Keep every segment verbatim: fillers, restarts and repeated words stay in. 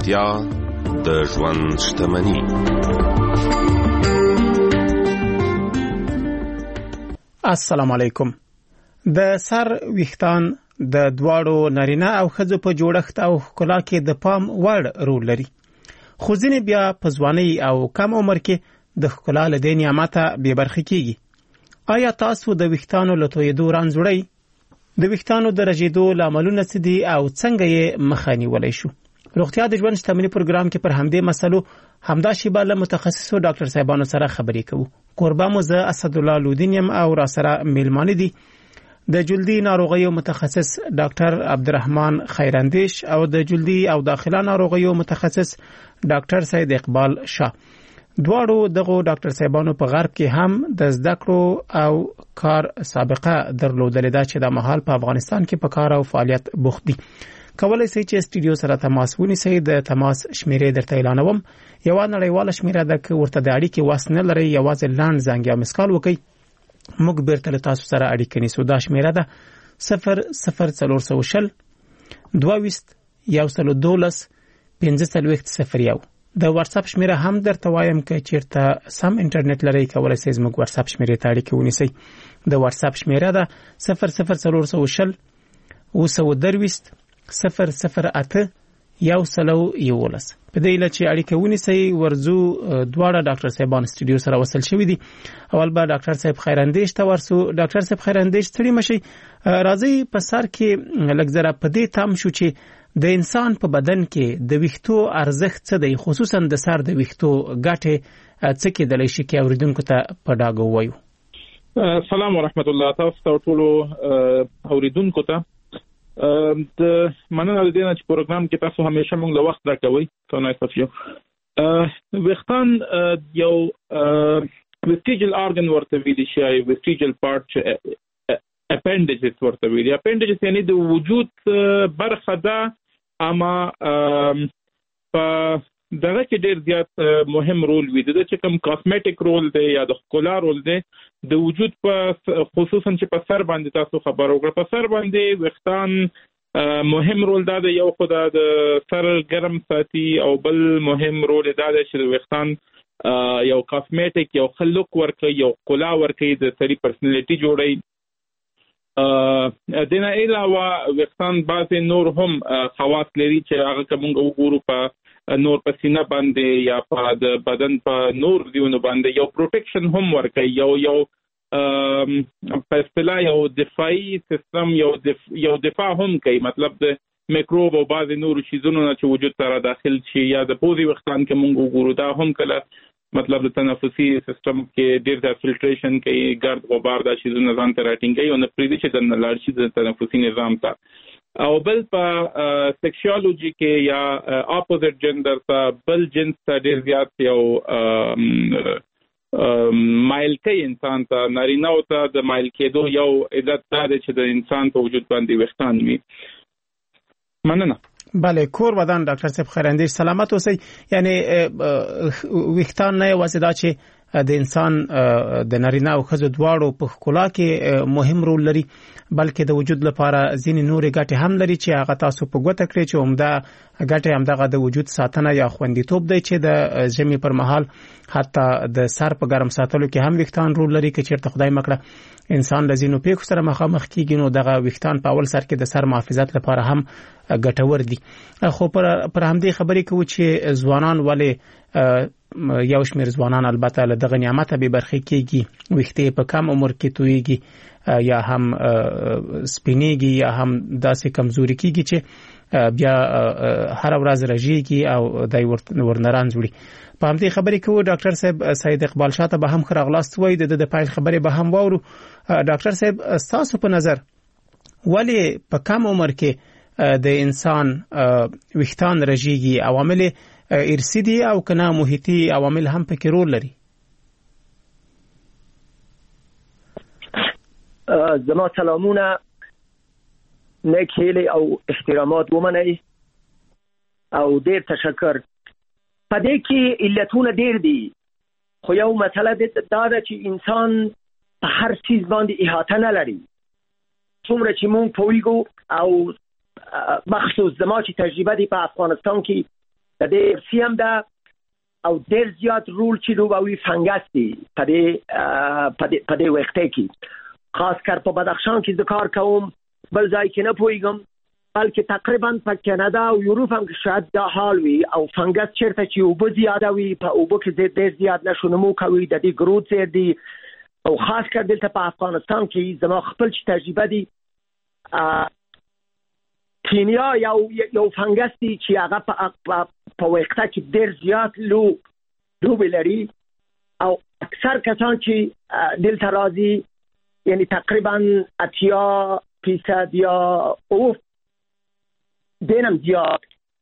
روغتیا د ژوند شتمني. السلام علیکم. د سر ویښتان د دواړو نارینه او ښځو په جوړښت او ښکلا کې د پام وړ رول لري. خو ځینې بیا په ځوانۍ او کم عمر کې د ښکلا له دې نعمته بې برخې کیږي. آیا تاسو د ویښتانو له تویېدو رنځ وړئ؟ د ویښتانو د رژېدو لاملونه څه دي او څنګه یې مخه نیولی شو؟ روغتیا د ژوند شتمني پروګرام کې پر همدې مسلو همدا شیبه له متخصصو ډاکټر صاحبانو سره خبرې کوو. کوربه مو زه اسدالله لودین یم او را سره میلمانه دي د جلدي ناروغیو متخصص ډاکټر عبدالرحمن خیراندیش او د جلدي او داخله ناروغیو متخصص ډاکټر سید اقبال شاه. دواړو دغه ډاکټر صاحبانو په غرب کې هم د زده کړو او کار سابقه درلودلې ده چې د مهال په افغانستان کې په کار او فعالیت بوخت دي. کولای شئ چې سټوډیو سره تماس ونیسئ. د تماس شمیرې درته اعلانوم. یو نړیواله شمیره ده که ورته د اړیکې وس نه لرئ یوازې لاند زنګ یا مسکال وکړئ. موږ بیرته له تاسو سره اړیکه نیسو. دا شمیره ده صفر صفر څلور سوه شل دوه ویشت یو سل دولس پنځه څلوېښت صفر یو. د واتس اپ شمیره هم درته وایم که چیرته سم انټرنیټ لرئ کولای شئ زموږ واتس اپ شمیرې ته اړیکه ونیسئ. د واتس اپ شمیره ده صفر صفر څلور سوه شل اوه سوه درویشت صفر صفر اته یو سل یولس. په دې لاره چې اړیکه ونیسئ ورځو دواړه ډاکټر صاحبان سټوډیو سره وصل شوي دي. اول به ډاکټر صاحب خیراندیش ته ورسو. ډاکټر صاحب خیراندیش ستړي مشئ. راځي په سر کې لږ ذره په دې تام شو چې د انسان په بدن کې د ویښتو ارزښت څه دی، خصوصا د سر د ویښتو ګټې څه کېدلی شي کې اوریدونکو ته په ډاګه ووایو. سلام ورحمت الله. تاسو ته ټولو اوریدونکو ته د مننه د دې نه چې پروګرام کې تاسو همیشه موږ له وخت راکوي. تاسو صفیو ویښتان یو ویسټیجل ارګن ورته ویل شي، ویسټیجل پارت اپنډیجز ورته ویل. اپنډیجز یعنی د وجود برخه ده، اما په دغه کې ډیر زیات مهم رول وي. د چې کوم کاسمیټیک رول دی یا د ښکلا رول دی د وجود په خصوصا چې په سر باندې تاسو خبر وکړه. په سر باندې ویښتان مهم رول دا دی، یو خو د سر ګرم ساتي او بل مهم رول دا دی چې د ویښتان یو کاسمیټیک یو خلق ورکوي، یو ښکلا ورکوي، د سړي پرسنالټي جوړوي. دنه علاوه ویښتان بعضې نور هم خواص لري چې هغه که موږ وګورو په نور په سینه باندې یا په د بدن په نور دیونو باندې یو پروټیکشن هم ورکوي، یو یو په اصطلاح یو دفاعي سیستم یو دف... یو دفاع هم کوي. مطلب د میکروب او بعضې نورو شیزونو نه چې وجود سره داخل شي یا د پوزې ویښتان کې موږ وګورو دا هم کله مطلب د تنفسي سیستم کې ډیر د فلټریشن کوي، ګرد غبار دا شیزونه ځان ته راټینګوي او نه پرېږدي چې دننه لاړ شي د تنفسي نظام ته. او بل په سیکشوالوجي کې یا اپوزیټ جندر ته بل جنس ته ډیر زیات یو مایل کوي انسان ته، نارینه او ته د مایل کېدو یو علت دا دی چې د انسان په وجود باندې ویښتان وي. مننه. بله، کور ودان ډاکټر صاحب خیراندیش سلامت اوسئ. یعنی ویښتان نه یوازې دا چې د انسان د نارینه او ښځو دواړو په ښکلا کې مهم رول لري، بلکې د وجود لپاره ځینې نورې ګټې هم لري چې هغه تاسو په ګوته کړئ چې عمده ګټې همدغه د وجود ساتنه یا خوندیتوب دی چې د ژمي پر مهال حتی د سر په ګرم ساتلو کې هم ویښتان رول لري. که چیرته خدای مکړه انسان له ځینو پیښو سره مخامخ کیږي نو دغه ویښتان په اول سر کې د سر محافظت لپاره هم ګټور دي. خو پر پر همدې خبرې کوو چې ځوانان ولې یو شمېر ځوانان البته له دغه نعمته بې برخې کېږي، ویښتې په کم عمر کې تویږي یا هم سپینېږي یا هم داسې کمزوري کېږي چې بیا هر ورځ رژېږي او دی ورنه رنځ وړي. په همدې خبرې کوو ډاکټر صاحب سید اقبال شاه ته به هم ښه راغلاست وایي. د د پیل خبرې به هم واورو. ډاکټر صاحب ستاسو په نظر ولې په کم عمر کې د انسان ویښتان رژېږي؟ عوامل ارثي دي او که نه محیطي عوامل هم پکې رول لري؟ زما سلامونه، نیک هیلې او احترامات ومنئ او ډېر تشکر. په دې کې علتونه ډېر دي، خو یو مسله دا ده چې انسان په هر چیز باندې احاطه نه لري. څومره چې مونږ پوهیږو او مخصوص زما چې تجربه دی په افغانستان کې د دې سیم دا او ډېر زیات رول چې لوبوي فنګس دي په دې په دې په دې وخت کې خاص کر په بدخشان کې د کار کوم بل ځای کې نه پوهیږم بلکې تقریبا په کانادا او یورپ هم شاید دا حال وي او فنګس چیرته چې اوبه زیاده وي په اوبه کې ډېر زیات نشو نمو کوي د دې ګروت زیات دي او خاص کر دلته په افغانستان کې زما خپل چې تجربه دي کینیا یو یو فنګس دی چې هغه په په وخت کې ډېر زیات لو لوبې لري او اکثر کسان چې دلته راځي یعنی تقریبا اتیا فیصد یا او دینم زیات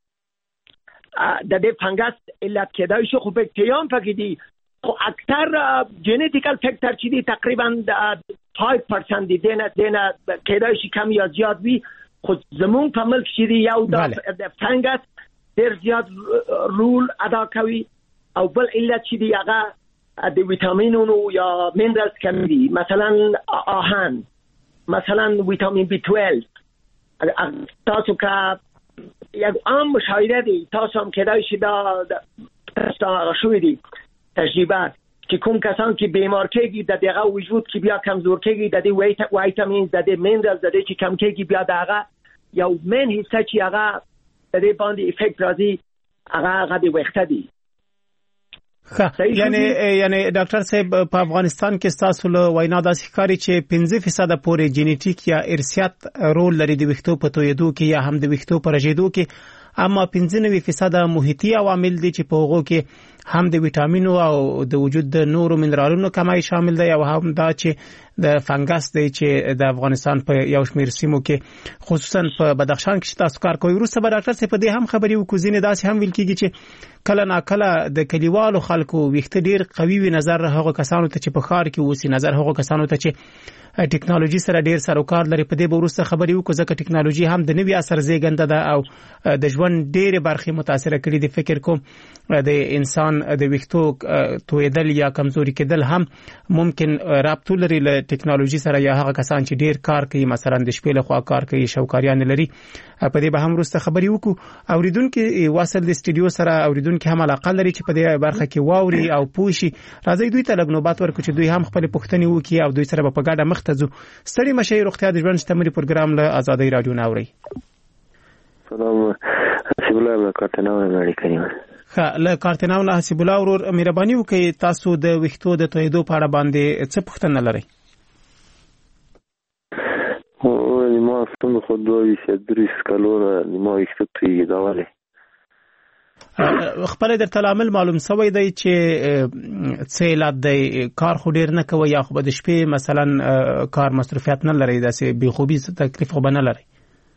د دې فنګس علت کېدای شي خو بکتریام پکې دي خو اکثر جنټیکل فیکټر چې دي تقریبا پنځه درصد دي دینه دینه کېدای شي کم یا زیات وي خو زمون په ملک چې دی یو د فنګس ډېر زیات رول ادا کوي او بل علت چې دی هغه د ویټامینونو یا مینرالز کم دي مثلا آهن مثلا ویټامین بی دوازده تاسو که یک عام مشاهده دی تاسو هم کېدای شي دا تاسو شوی دی تجربه چې کوم کسان چې بیمار کېږي د دغه وجود کې بیا کمزور کېږي د دې ویټامین د دې مینرالز د دې چې کم کېږي بیا دغه یو مین حصہ چې هغه د دې باندې افیکټ راځي هغه هغه د وخت دی ښه یعنی یعنی ډاکټر صاحب په افغانستان کې تاسو له وینا داسې ښکاري چې پنځه فیصد پورې جینیټیک یا ارثیات رول لري د ویښتو په تویدو کې یا هم د ویښتو په رژیدو کې اما پنځه نوي فیصد محیطي عوامل دي چې په هغو کې هم د ویټامینو او د وجود د نورو منرالونو کمای شامل دی او هم دا چې د فنګس دی چې د افغانستان په یو شمېر سیمو کې خصوصا په بدخشان کې تاسو کار کوي وروسته به ډاکټر صاحب په دې هم خبري وکړي نه داسې هم ویل کېږي چې کله نا کله د کلیوالو خلکو ویښته ډیر قوي وي نظر هغه کسانو ته چې په ښار کې اوسي نظر هغه کسانو ته چې ټیکنالوژي سره ډیر سروکار لري په دې به وروسته خبري وکړو ځکه ټیکنالوژي هم د نوي اثر زیږنده ده او د ژوند ډېرې برخې متاثر کړي دي فکر کوم د انسان د ویښتو تویدل یا کمزوري کېدل هم ممکن رابط لري له ټیکنالوژي سره یا هغه کسان چې ډیر کار کوي مثلا د شپې له خوا کار کوي شوکاریان لري په دې به هم وروسته خبري وکړو اوریدونکو واصل د استودیو سره اوریدونکو هم علاقه لري چې په دې برخه کې واوري او پوښي راځي دوی ته لږ نوبات ورکړو چې دوی هم خپل پوښتنې وکړي او دوی سره په ګډه مخ ته ځو ستړي مشي روغتیا د ژوند شتمري پروګرام له آزادۍ رادیو ناوري سلام حسیب الله له کارتناو نه اړیکه نیول ښه له کارتناو نه حسیب الله ورور مهرباني وکړئ تاسو د ویښتو د تویدو په اړه باندې څه پوښتنه لرئ او ما څنګه خو دوی چې درې کلونه ما ویښتو تویږي دا ولې خپل د تلامل معلوم سوی دی چې څه علت دی کار خو ډیر نه کوي یا خو د شپې مثلا کار مصروفیت نه لري داسې بې خوبي تکلیف خو نه لري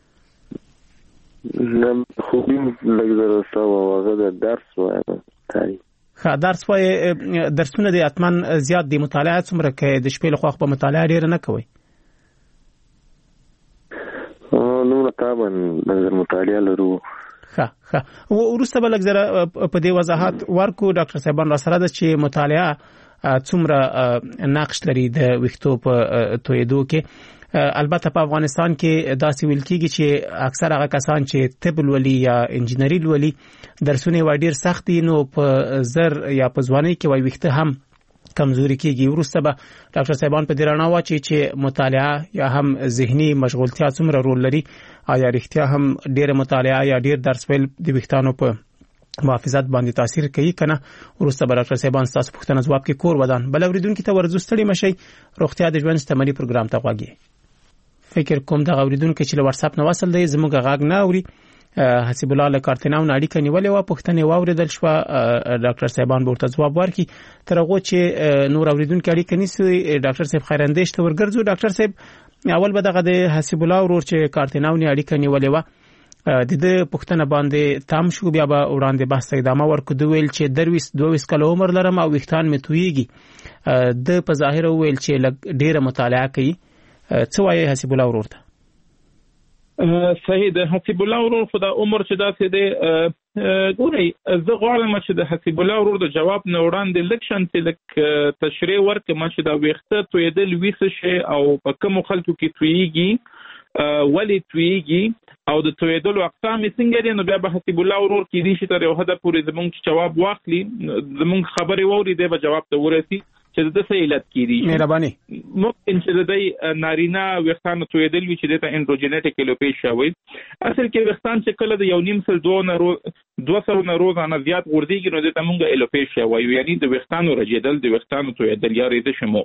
نه خوبي لږ زره سوا هغه د درس وایم تعلیم ښه درس وایي درسونه دي اتمن زیات دي مطالعه څومره کوي د شپې لخوا په مطالعه ډیر نه کوي نو طبعا نظر مطالعه لرو ښه ښه وروسته به لږ زره په دې وضاحت ورکو ډاکټر صاحبان را سره ده چې مطالعه څومره نقش لري د ویښتو په تویدو کې البته په افغانستان کې داسې ویل کېږي چې اکثر هغه کسان چې طب لولي یا انجینري لولي درسونه وای ډیر سخت دي نو په زر یا په ځوانۍ کې وای ویښته هم کمزوري کېږي وروسته به ډاکټر صاحبان په دې رڼا واچي چې مطالعه یا هم ذهني مشغولتیا څومره رول لري آیا رښتیا هم ډېر مطالعه یا ډېر درس ویل د ویښتانو په محافظت باندې تاثیر کوي کنه وروسته به ډاکټر صاحبان تاسو پوښتنه ځواب کې کور ودان بل اوریدونکو ته ورزو ستړي مشي روغتیا د ژوند شتمني پروګرام ته غواګي فکر کوم د اوریدونکو چې له واتس اپ نه وصل دی زموږ غاګ نه اوري حسیب الله له کارتناو نه اړیکه نیولې و پوښتنه واوریدل شو ډاکټر صاحبان به ورته ځواب ورکړي تر هغه چې نور اوریدونکو اړیکه نیسي ډاکټر صاحب خیراندیش ته ورګرځو ډاکټر صاحب اول به دغه د حسیب الله ورور چې کارتناو نه اړیکه نیولې و د دې پوښتنه باندې تام شو بیا به وړاندې بحث ادامه ورکړو دوی ویل چې درويس دوه کال عمر لرم او ویښتان مې تویږي د په ظاهر ویل چې ډیره مطالعه کوي څه وایي حسیب الله ورور ته صحیح ده حسیب الله ورور خو د عمر چې داسې دی ګورئ زه غواړم چې د حسیب الله ورور د جواب نه وړاندې لږ شانتې لږ تشریح ورکړم چې دا ویښته تویدل ویڅ شي او په کومو خلکو کې تویږي ولې تویږي او د تویدلو اقسام څنګه دي، نو بیا به حسب الله ورور کې دي چې تر یو حد پورې زمونږ جواب واخلي، زمونږ خبرې ووري دی به جواب ته ورسي چې د څه علت کیږي. مهرباني ممکن چې د دې نارینه وختان تویدل وي چې د انډروجینټیک الوپیشیا وي. اصل کې وختان چې کله د یو نیم سل دوه نه دوه سو نه روزانه زیات غورځيږي نو د تمونګه الوپیشیا وایي، یعنی د وختانو رجیدل د وختانو تویدل یا ریده شمو.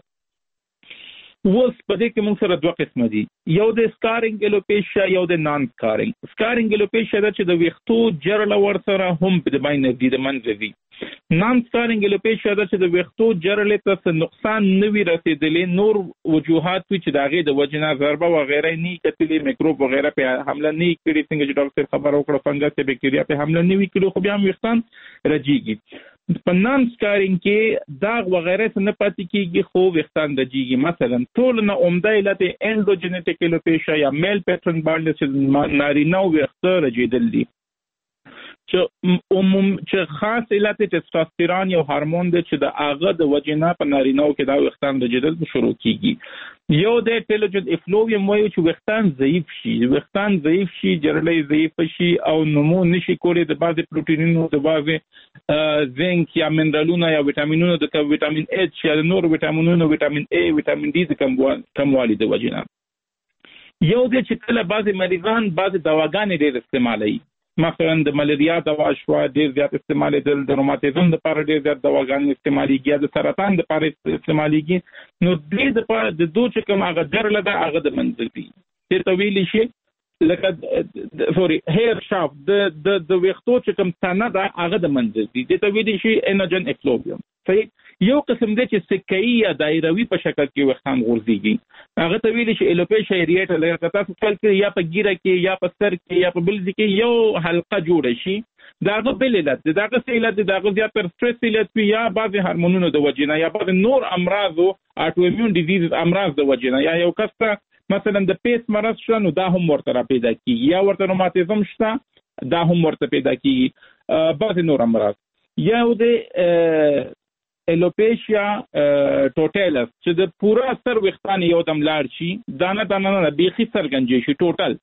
اوس په دې کې موږ سره دوه قسمه دي، یو د سکارینګ الوپیشیا یو د نان سکارینګ. سکارینګ الوپیشیا دا چې د ویختو جرل ور سره هم د باندې دي د منځ دي. نان سکارینګ الوپیشیا دا چې د ویختو جرل ته نقصان نوي رسیدلې، نور وجوهات وي چې داغه د وجنه ضربه و غیره نه کتلې، میکروب و غیره په حمله نه کړي، څنګه چې ډاکټر خبر وکړه فنګس یا بکټریا په حمله نه وکړي، خو بیا هم ویختان رجیږي. په نان سکارینګ کې داغ و غیره څه نه پاتې کیږي، خو ویختان رجیږي. مثلا ټول نه عمده علت انډروجینټیک الوپیشیا یا میل پیټرن بالډ چې نارینه ویخته رجیدل دي، چې عموم چې خاص علت ټستوستيرون یو هورمون دی چې د هغه د وجنه په نارینه‌و کې دا وختان رجیدل شروع کیږي. یو د ټیلوجن افلوویم وایي چې وختان ضعیف شي، وختان ضعیف شي، جرلې ضعیف شي او نمو نشي کولی د بعض پروتینونو د بعض زنک یا منرالونو یا ویټامینونو د ویټامین ایچ یا نور ویټامینونو ویټامین ای ویټامین ډي د کموالي د وجنه. یو د چې کله بعض مریضان بعض دواګانې ډېر استعمالوي، مثلا د ملیریا دوا شو ډېر زیات استعمالېدل، د روماتیزم لپاره ډېر زیات دواګانې استعمالېږي، د سرطان لپاره استعمالېږي، نو دې د پاره د دوه چې کوم هغه جرله ده هغه د منځتي چې طویل شي لکه سوري هیر شاف د د د ویختو چې کوم ثانه ده هغه د منځتي د طویل شي انوجن افلوویم. صحیح. یو قسم دی چې سکه‌ای یا دایروي په شکل کې وختان غورځيږي، هغه طویل شي الوپیشیا ایریټ لکه تاسو خپل کې یا په ګیره کې یا په سر کې یا په بل ځای کې یو حلقه جوړه شي، داغه بل علت داغه څه علت داغه زیات پر سټرس علت یا بعض هورمونونو د وجنه یا بعض نور امراض او اټو ایمیون ډیزیز امراض د وجنه، یا یو کس ته مثلا د پیس مرض شته نو دا هم ورته پیدا کیږي، یا ورته روماتیزم شته دا هم ورته پیدا کیږي، بعض نور امراض. یا د الوپیشیا ټوټالس چې د پورا سر وختان یو دم لاړ شي، دانه دانه نه بیخي سرګنجي شي ټوټل.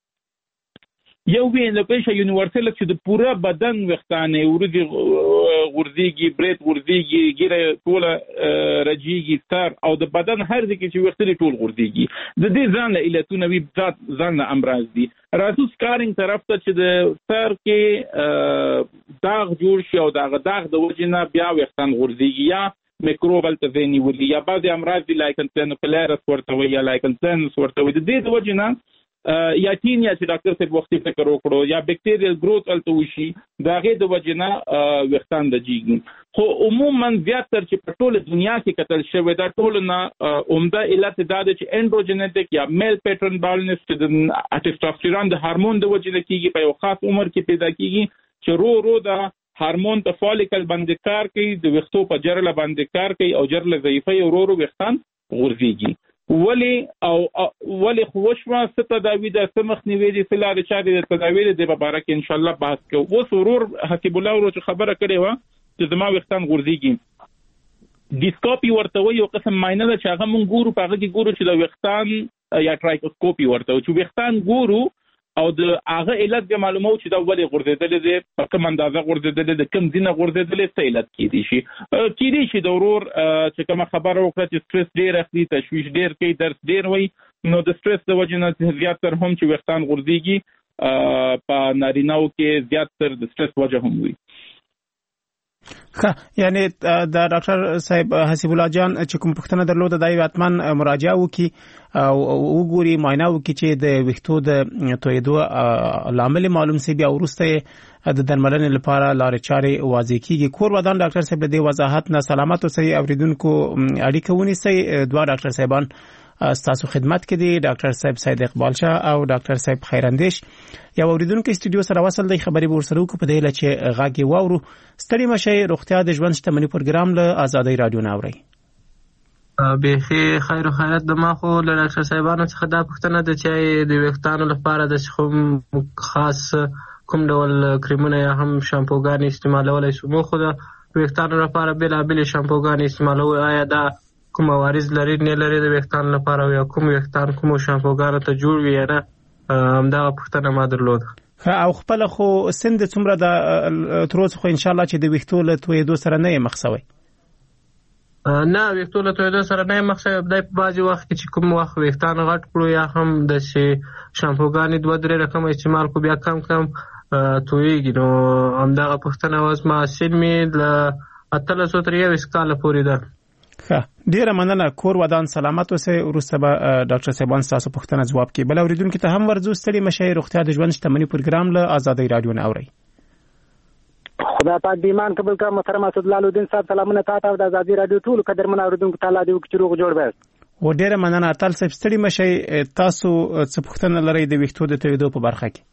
یو وی الوپیشیا یونیورسل چې د پورا بدن وختان ورږي غورځيږي، برېت غورځيږي، ګیره ټول رجیږي، سر او د بدن هر ځای کې چې وختلي ټول غورځيږي. د دې ځان له علتونه وی ذات ځان امراض دي. راځو سکارینګ طرف ته چې د سر کې داغ جوړ شي او داغه داغ د وجنه بیا وختان غورځيږي، یا میکروبل ته ځینی ولي، یا بعض امراض دي لایکنسن پلارس ورته وي یا لایکنسن ورته وي. د دې د وجنه یا تینیا چې ډاکټر صاحب وختي فکر وکړو یا بکټیریل گروث الته وشي داغه د وجنه وختان د جیږي. خو عموما زیاتره چې په ټوله دنیا کې قتل شوی دا ټول نه عمده علت دا ده چې انډروجینټیک یا میل پیټرن بالډنس چې د ټستوستيرون د هورمون د وجنه کیږي، په یو خاص عمر کې پیدا کیږي چې رو رو د هورمون ته فالیکل باندې کار کوي، د وختو په جرله باندې کار کوي او جرله ضعیفه او رو رو وختان غورځيږي. ولی او ولی خوشوا ست تداوی د سمخ نیوي دي فلاره چاري د تداوی د مبارک ان شاء الله بحث کوو. و سرور حسب الله ورو خبره کړې و چې زما وختان غورځيږي. ډیسکوپي ورته وي، یو قسم ماینه ده چې هغه مونږ ګورو، په هغه کې ګورو چې د وختان یا ټرایکوسکوپي ورته وي چې وختان ګورو او د هغه علت به معلومو چې دا ولې غورځېدل دي، په کوم اندازه غورځېدل دي، کوم ځینه غورځېدل څه علت کیدی شي کیدی شي د ورور چې کوم خبره وکړه چې سټرس ډیر اخلي، تشویش ډیر کوي، درس ډیر وي، نو د سټرس د وجه نه زیاتره هم چې وختان غورځيږي په نارینه‌و کې زیاتره د سټرس وجه هم وي. ښه، یعنی د ډاکټر صاحب حسیب الله جان چې کوم پوښتنه درلوده دا یو اتمن مراجعه وکي او وګوري معاینه وکي چې د وختو د تویدو لامل معلوم سي، بیا ورسته د درملنې لپاره لارې چارې واضح کیږي. کور ودان ډاکټر صاحب د وضاحت نه سلامت اوسئ. اوریدونکو اړیکه ونیسئ. دوه ډاکټر صاحبان ستاسو خدمت کې دي، ډاکټر صاحب سید اقبال شاه او ډاکټر صاحب خیراندیش. یو اوریدونکو استودیو سره وصل دی، خبري به ورسره وکړو په دې لچې غاګي واورو. ستړي مشي روغتیا د ژوند شتمنۍ پروګرام له آزادۍ رادیو نه اوري. به خیر او خیرات د ما خو له ډاکټر صاحبانو څخه دا پوښتنه ده چې د وختانو لپاره د کوم خاص کوم ډول کریمونه یا هم شامپوګان استعمالولای شو؟ مو خو د وختانو لپاره بلا بل شامپوګان استعمالول، آیا دا کوم عوارض لري نه لري د وختان لپاره، یا کوم وختان کوم شامپوګان ته جوړ وي نه همدغه پوښتنه ما درلوده. او خپل خو سند څومره د تر اوسه خو ان شاء الله چې د ویښتو له تویدو سره نه مخ شوی؟ نه ویښتو له تویدو سره نه مخ شوی. د بعضې وخت کې چې کوم وخت ویښتان غټ کړو یا هم د شامپوګانې دوه درې رقم استعمال کو بیا کم کم تویږي. نو همدغه پوښتنه اوس ما سن مې له اتلسو تر یویشت کاله پورې ده. ښه، ډیره مننه. کور ودان سلامت اوسئ. وروسته به ډاکټر صاحبان ستاسو پوښتنه ځواب کړي. بل اورېدونکي ته هم ورځو ستړي مشئ. روغتیا د ژوند شتمني پروګرام له آزادۍ راډیو نه اورئ. خدا پاک د ایمان قبول کړه. محترم اسدالله الدین صاحب سلامونه تاسو ته د آزادۍ راډیو ټول قدرمن اوریدونکو ته. الله دې وکړي چې روغ جوړ وئ. و ډیره مننه. اتل صاحب ستړي مشئ. تاسو څه پوښتنه لرئ د ویښتو د تویدو په برخه کې؟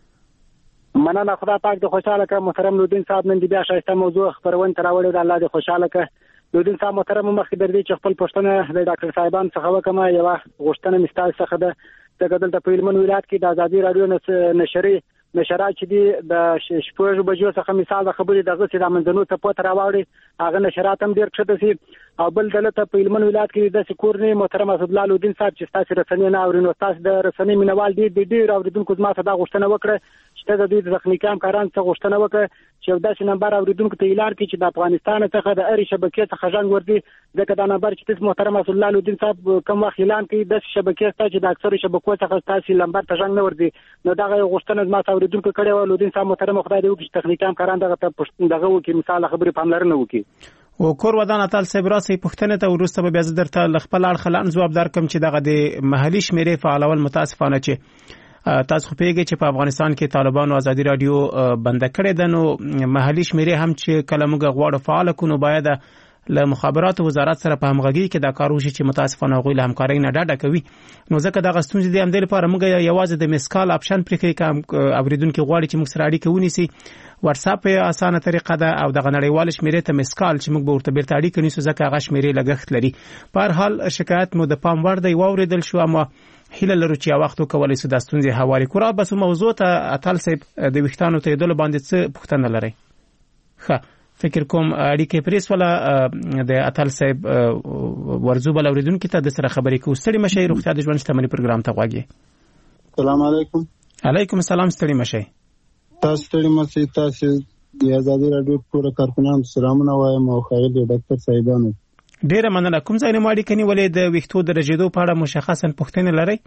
مننه. خدا پاک دې خوشاله کړه. محترم الدین صاحب نن دې بیا ښایسته موضوع خپرونې ته راوړې ده. الله دې خوشاله کړه. الدین صاحب محترم مخکې در دې چې خپل پوښتنه د ډاکټر صاحبان څخه وکړم، یوه غوښتنه مې ستاسو څخه ده. ځکه دلته په هلمند ولایت کې د آزادۍ راډیو نشري نشرات چې دي د شپږ بجو څخه مثال د خبرې دغسې د منځنو څپو ته راواړي، هغه نشرات هم ډېر کښته شي. او بل دلته په هلمند ولایت کې داسې کور نه محترم اسدالله الدین صاحب چې ستاسې رسنۍ نه اوري، نو ستاسې د رسنۍ مینوال ډېر ډېر ډېر اورېدونکو زما څخه دا غوښتنه وکړه چې ته د دوی د تخنیکي همکارانو څخه غوښتنه وکړه چې یو داسې نمبر اورېدونکو ته اعلان کړي چې د افغانستان څخه د هرې شبکې څخه غږ ورځي. ځکه دا نمبر چې تاسو محترم اسدالله الدین صاحب کوم وخت اعلان کوي داسې شبکې شته چې د اکثرو شبکو څخه ستاسې نمبر ته غږ نه ورځي. نو دغه یو غوښتنه زما څخه اورېدونکو کړې وه. الدین صاحب محترم خدای دې وکړي چې تخنیکي همکاران دغه ته دغه وکړي، مثال خبرې پاملرنه وکړي. و کور ودان اتل صاحب راسي پوښتنه ته وروسته به بیا زه درته خپل اړخلان ځواب درکم چې دغه د محلي شمیرې فعالول متاسفانه چې تاسو خو پیږئ چې په افغانستان کې طالبانو آزادي راډیو بنده کړې ده، نو محلي شمیرې هم چې کله موږ غواړو فعال کړو نو باید له مخابراتو وزارت سره په همغږي کې دا کار وشي چې متاسفانه هغوی له همکارۍ نه ډډه کوي. نو ځکه دغه ستونزې دي، همدې لپاره موږ یوازې د مسکال آپشن پرېښی که اورېدونکي غواړي چې موږ سره اړیکه ونیسي. واتساپ یې اسانه طریقه ده او دغه نړیواله شمیرې ته مسکال چې موږ به ورته بیرته اړیکه نیسو ځکه هغه شمیرې لګښت لري. په هر حال شکایت مو د پام وړ دی، واورېدل شو، اما هیله لرو چې یو وخت وکولی سو دا ستونزې حوالې کړو. بس موضوع ته اتل صاحب د ویښتانو تویدلو باندې څه پوښتنه لرئ؟ ښه، فکر کوم اړیکې پرېسوله. د اتل صاحب ورځو بل اورېدونکي ته د سره خبرې کوو. ستړي مشئ. روغتیا د ژوند شتمني پروګرام ته غوږ یې. السلام علیکم. علیکم السلام. ستړي مشئ. تاسو ستړي مشئ. تاسو د آزادۍ راډیو ټول کارکونانو سلامونه وایم او ښاغلي ډاکټر صاحبانو ډیره مننه. کوم ځای نه مو اړیکه نیولې؟ د ویښتو د رژېدو په اړه مشخصا پوښتنې لرئ؟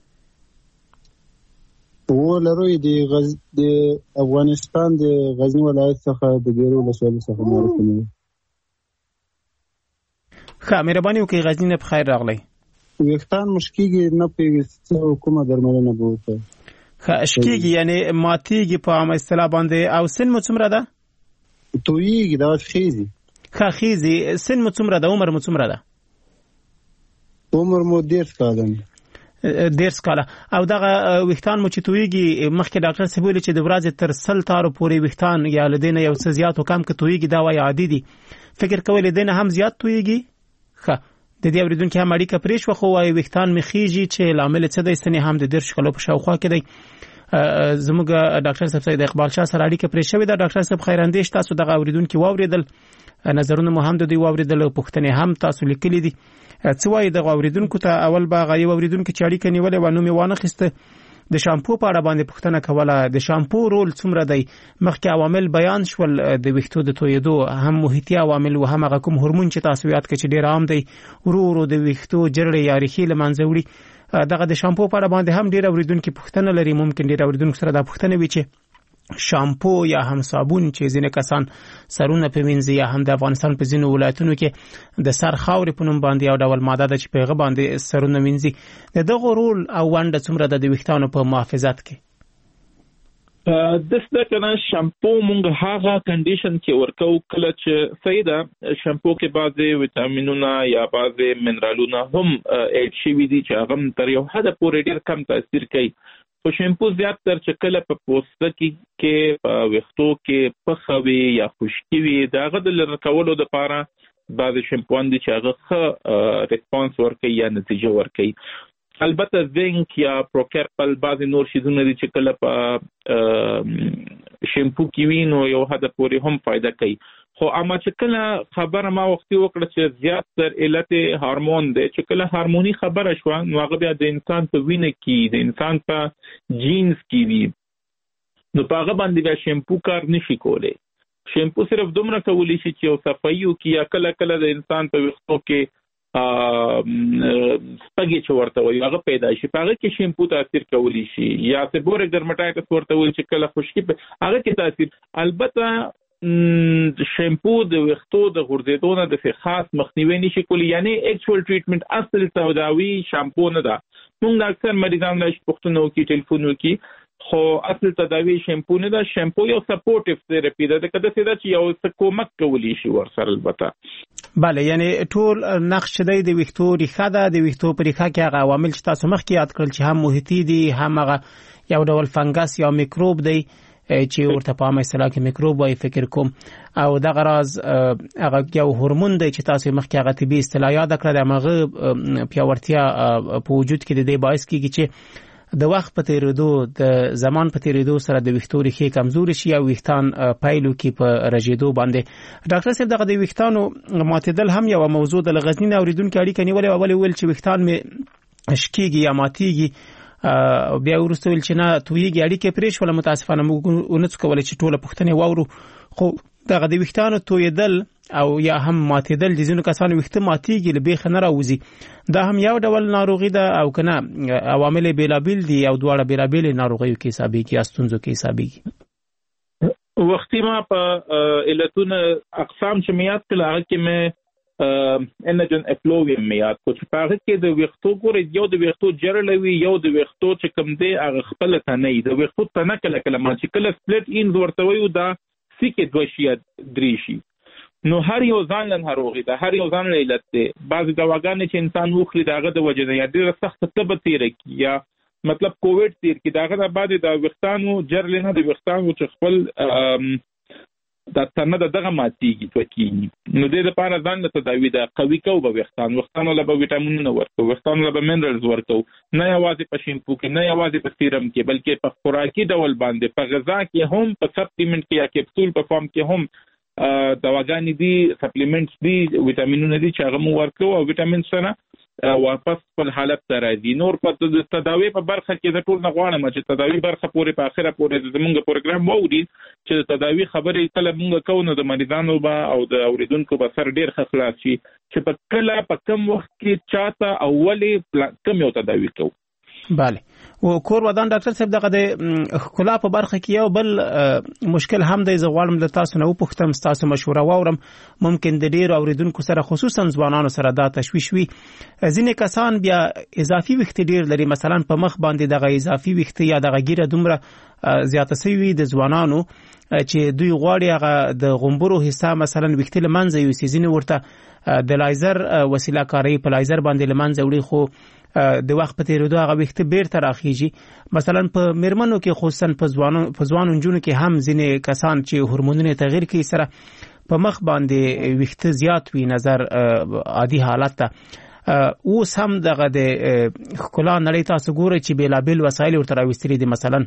و لرو. د غز د افغانستان د غزنی ولایت څخه د ګیرو ولسوالۍ څخه معرفي کوم. ښه، مهرباني وکړئ. غزنی نه بخیر راغلی. ویښتان مشکیږي نه پیږي څه کومه درملنه به وکړي؟ ښه، شکیږي یعنی ماتیږي په عامه اصطلاح باندې. او سن مو څومره ده؟ تویږي دا خیزي. ښه، خیزي. سن مو څومره ده؟ عمر مو څومره ده؟ عمر مو ډېر کاله ډېر کاله. او دغه ویښتان مو چې تویږي، مخکې ډاکټر صاحب ویلي چې د ورځې تر سل تارو پورې ویښتان یا له دې نه یو څه زیات او کم که تویږي دا وایي عادي دي. فکر کوئ له دې نه هم زیات تویږي؟ ښه، د دې اورېدونکي هم اړیکه پرېښوه خو وایي ویښتان مې خیږي چې لامل څه دی؟ سن یې هم د دېرشو کالو په شاوخوا کې دی. زموږ ډاکټر صاحب سره د اقبال شاه سره اړیکه پرې شوې ده. ډاکټر صاحب خیراندیش، تاسو دغه اورېدونکي واورېدل، نظرونه مو هم د دوی واورېدل او پوښتنې هم تاسو لیکلي دي. څه وایي دغه اورېدونکو ته؟ اول به هغه یو اورېدونکي چې اړیکه نیولې وه نوم یې وانخیسته، د شامپو په اړه باندې پوښتنه کوله. د شامپو رول څومره دی؟ مخکې عوامل بیان شول د ویښتو د تویدو، هم محیطي عوامل و هم هغه کوم هورمون چې تاسو یاد کړئ چې ډېر عام دی ورو ورو د ویښتو جرړې یا ریښې له منځه وړي. دغه د شامپو په اړه باندې هم ډېر اورېدونکي پوښتنه لري. ممکن ډېر اورېدونکو سره دا پوښتنه وي چې شامپو یا هم صابون چې ځینې کسان سرونه په وینځي یا هم د افغانستان په ځینو ولایتونو کې د سر خاورې په نوم باندې یو ډول ماده ده چې په هغه باندې سرونه وینځي، د دغه رول او ونډه څومره ده د ویښتانو په محافظت کې؟ دسته کنه شامپو مونږ هغه کنډیشن کې ورکو کله چې صحیح ده شامپو کې بعضې ویټامینونه یا بعضې منرالونه هم اډ شوي دي چې هغه تر یو حده پورې ډېر کم تاثیر کوي. خو شامپو زیات تر چې کله په پوستکي کې په ویښتو کې پخه وي یا خشکي وي د هغه د لرې کولو دپاره بعضې شامپوان دي چې هغه ښه ریسپانس ورکوي یا نتیجه ورکوي. البته زنک یا پروکرپل بعضې نور شیزونه دي چې کله په شیمپو کې وي نو یو حد پورې هم فائدہ کوي. خو اما چې کله خبره ما وختي وکړه چې زیات تر علت هورمون دی، چې کله هورموني خبره شوه نو هغه بیا د انسان په وینه کې د انسان په جینز کې وي، نو په هغه باندې بیا شیمپو کار نشي کولی. شیمپو صرف دومره کولی شي چې یو صفایي وکړي، یا کله کله د انسان په ویښتو کې سپږې چې ورته وایي هغه پیدا شي، په هغه کې شیمپو تاثیر کولی شي، یا سیبورک ډرماټایټس ورته وایي چې کله خشکي هغه کې تاثیر. البته شیمپو د ویښتو د غورځېدو نه د خاص مخنیوي نشي کولی، یعنی اکچوال ټریټمنټ اصل تداوی شامپو نه ده. موږ اکثر مریضان له پوښتنه وکړي، ټلیفون وکړي، خو اصل تداوی شیمپو نه ده. شیمپو یو سپورټیو تھراپي ده، کله چې یو څه کومک کولی شي ورسره. البته بله، یعنی ټول نقش دی د ویښتو ریښه ده. د ویښتو په ریښه کې هغه عوامل چې تاسو مخکې یاد کړل چې هم محیطي دي، هم هغه یو ډول فنګس یا میکروب دی چې ورته په عامه اصطلاح کې میکروب وایي فکر کوم، او دغه راز هغه یو هورمون دی چې تاسو مخکې هغه طبي اصطلاح یاد کړل، د هغه پیاوړتیا په وجود کې د دې باعث کیږي چې د وخت په تیریدو د زمان په تیریدو سره د ویښتو ریښې کمزوري شي او ویښتان پایلو کې په رژېدو باندې. ډاکټر صاحب دغه د ویښتانو ماتېدل هم یو موضوع د غزني نه اوریدونکو اړیکه نیولې، اول ویل چې ویښتان مې شکیږي یا ماتېږي، بیا وروسته ویل چې نه تویږي، اړیکه پرې شوله. متاسفانه موږ ونه څه کولی چې ټوله پوښتنې واورو، خو دغه د ویښتانو تویدل او یا هم ماتېدل د ځینو کسانو ویښته ماتېږي له بیخه نه راوځي، دا هم یو ډول ناروغي ده او که نه عوامل بېلابېل دي او دواړه بېلابېلې ناروغیو کې حسابېږي یا ستونزو کې حسابېږي. وختي ما په علتونه اقسام چې مې یاد کړل هغه کې مې انجن افلوویم مې یاد کړو چې په هغه کې د ویښتو ګورې یو د ویښتو جرل وي، یو د ویښتو چې کوم دی هغه خپله تنه د ویښتو تنه کله کله ما چې کله سپلټ انز ورته وایو دا سیکې دوه شي یا درې شي، نو هر یو ځان له ناروغي ده، هر یو ځان له علت دی. بعضې دواګانې چې انسان وخوري د هغه د وجې نه یا ډېره سخته تبه تېره کړي یا مطلب کووډ تېر کړي، د هغه نه بعد د ویښتانو جرلې نه د ویښتانو چې خپل د تنه د دغه ماتېږي دوه کېږي، نو دې دپاره ځان له تداوي ده قوي کوو به ویښتان، ویښتانو له به ویټامینونه ورکوو، ویښتانو له به منرلز ورکوو، نه یوازې په شیمپو کې، نه یوازې په سیرم کې، بلکې په خوراکي ډول باندې، په غذا کې هم، په سپلیمنټ کې یا کپسول په فارم کې هم دواګانې دي، سپلیمنټس دي، ویټامینونه دي چې هغه مو ورکوو، او ویټامین سره واپس خپل حالت ته راځي. نور په د تداوی په برخه کې د ټول نه غواړم چې تداوی برخه پورې په اخره پورې زموږ پروګرام واوري چې د تداوی خبرې کله موږ کوو نو د مریضانو به او د اوریدونکو به سر ډیر ښه خلاص شي چې په کله په کم وخت کې چاته او ولې کم یو تداوی کوو. بله، او کور ودان ډاکټر صاحب دغه د ښکلا په برخه کې یو بل مشکل هم دی، زه غواړم د تاسو نه وپوښتم، ستاسو مشوره واورم. ممکن د ډېرو اوریدونکو سره خصوصا ځوانانو سره دا تشویش وي، ځینې کسان بیا اضافي ویښتې ډېر لري، مثلا په مخ باندې دغه اضافي ویښتې یا دغه ګیره دومره زیاته سوي د ځوانانو چې دوی غواړي هغه د غومبرو حصه مثلا ویښتې له منځه یوسي، ځینې ورته د لایزر وسیله کاروي، په لایزر باندې له منځه وړي، خو د وخت په تیریدو هغه ویښته بیرته راخیږي. مثلا په میرمنو کې خصوصا په ځوانو په ځوانو نجونو کې هم ځینې کسان چې هورمونونه تغییر کوي سره په مخ باندې ویښته زیات وي نظر عادي حالت ته. اوس هم دغه د ښکلا نړۍ تاسو ګورئ چې بېلابېل وسایل ورته راویستلي دي، مثلا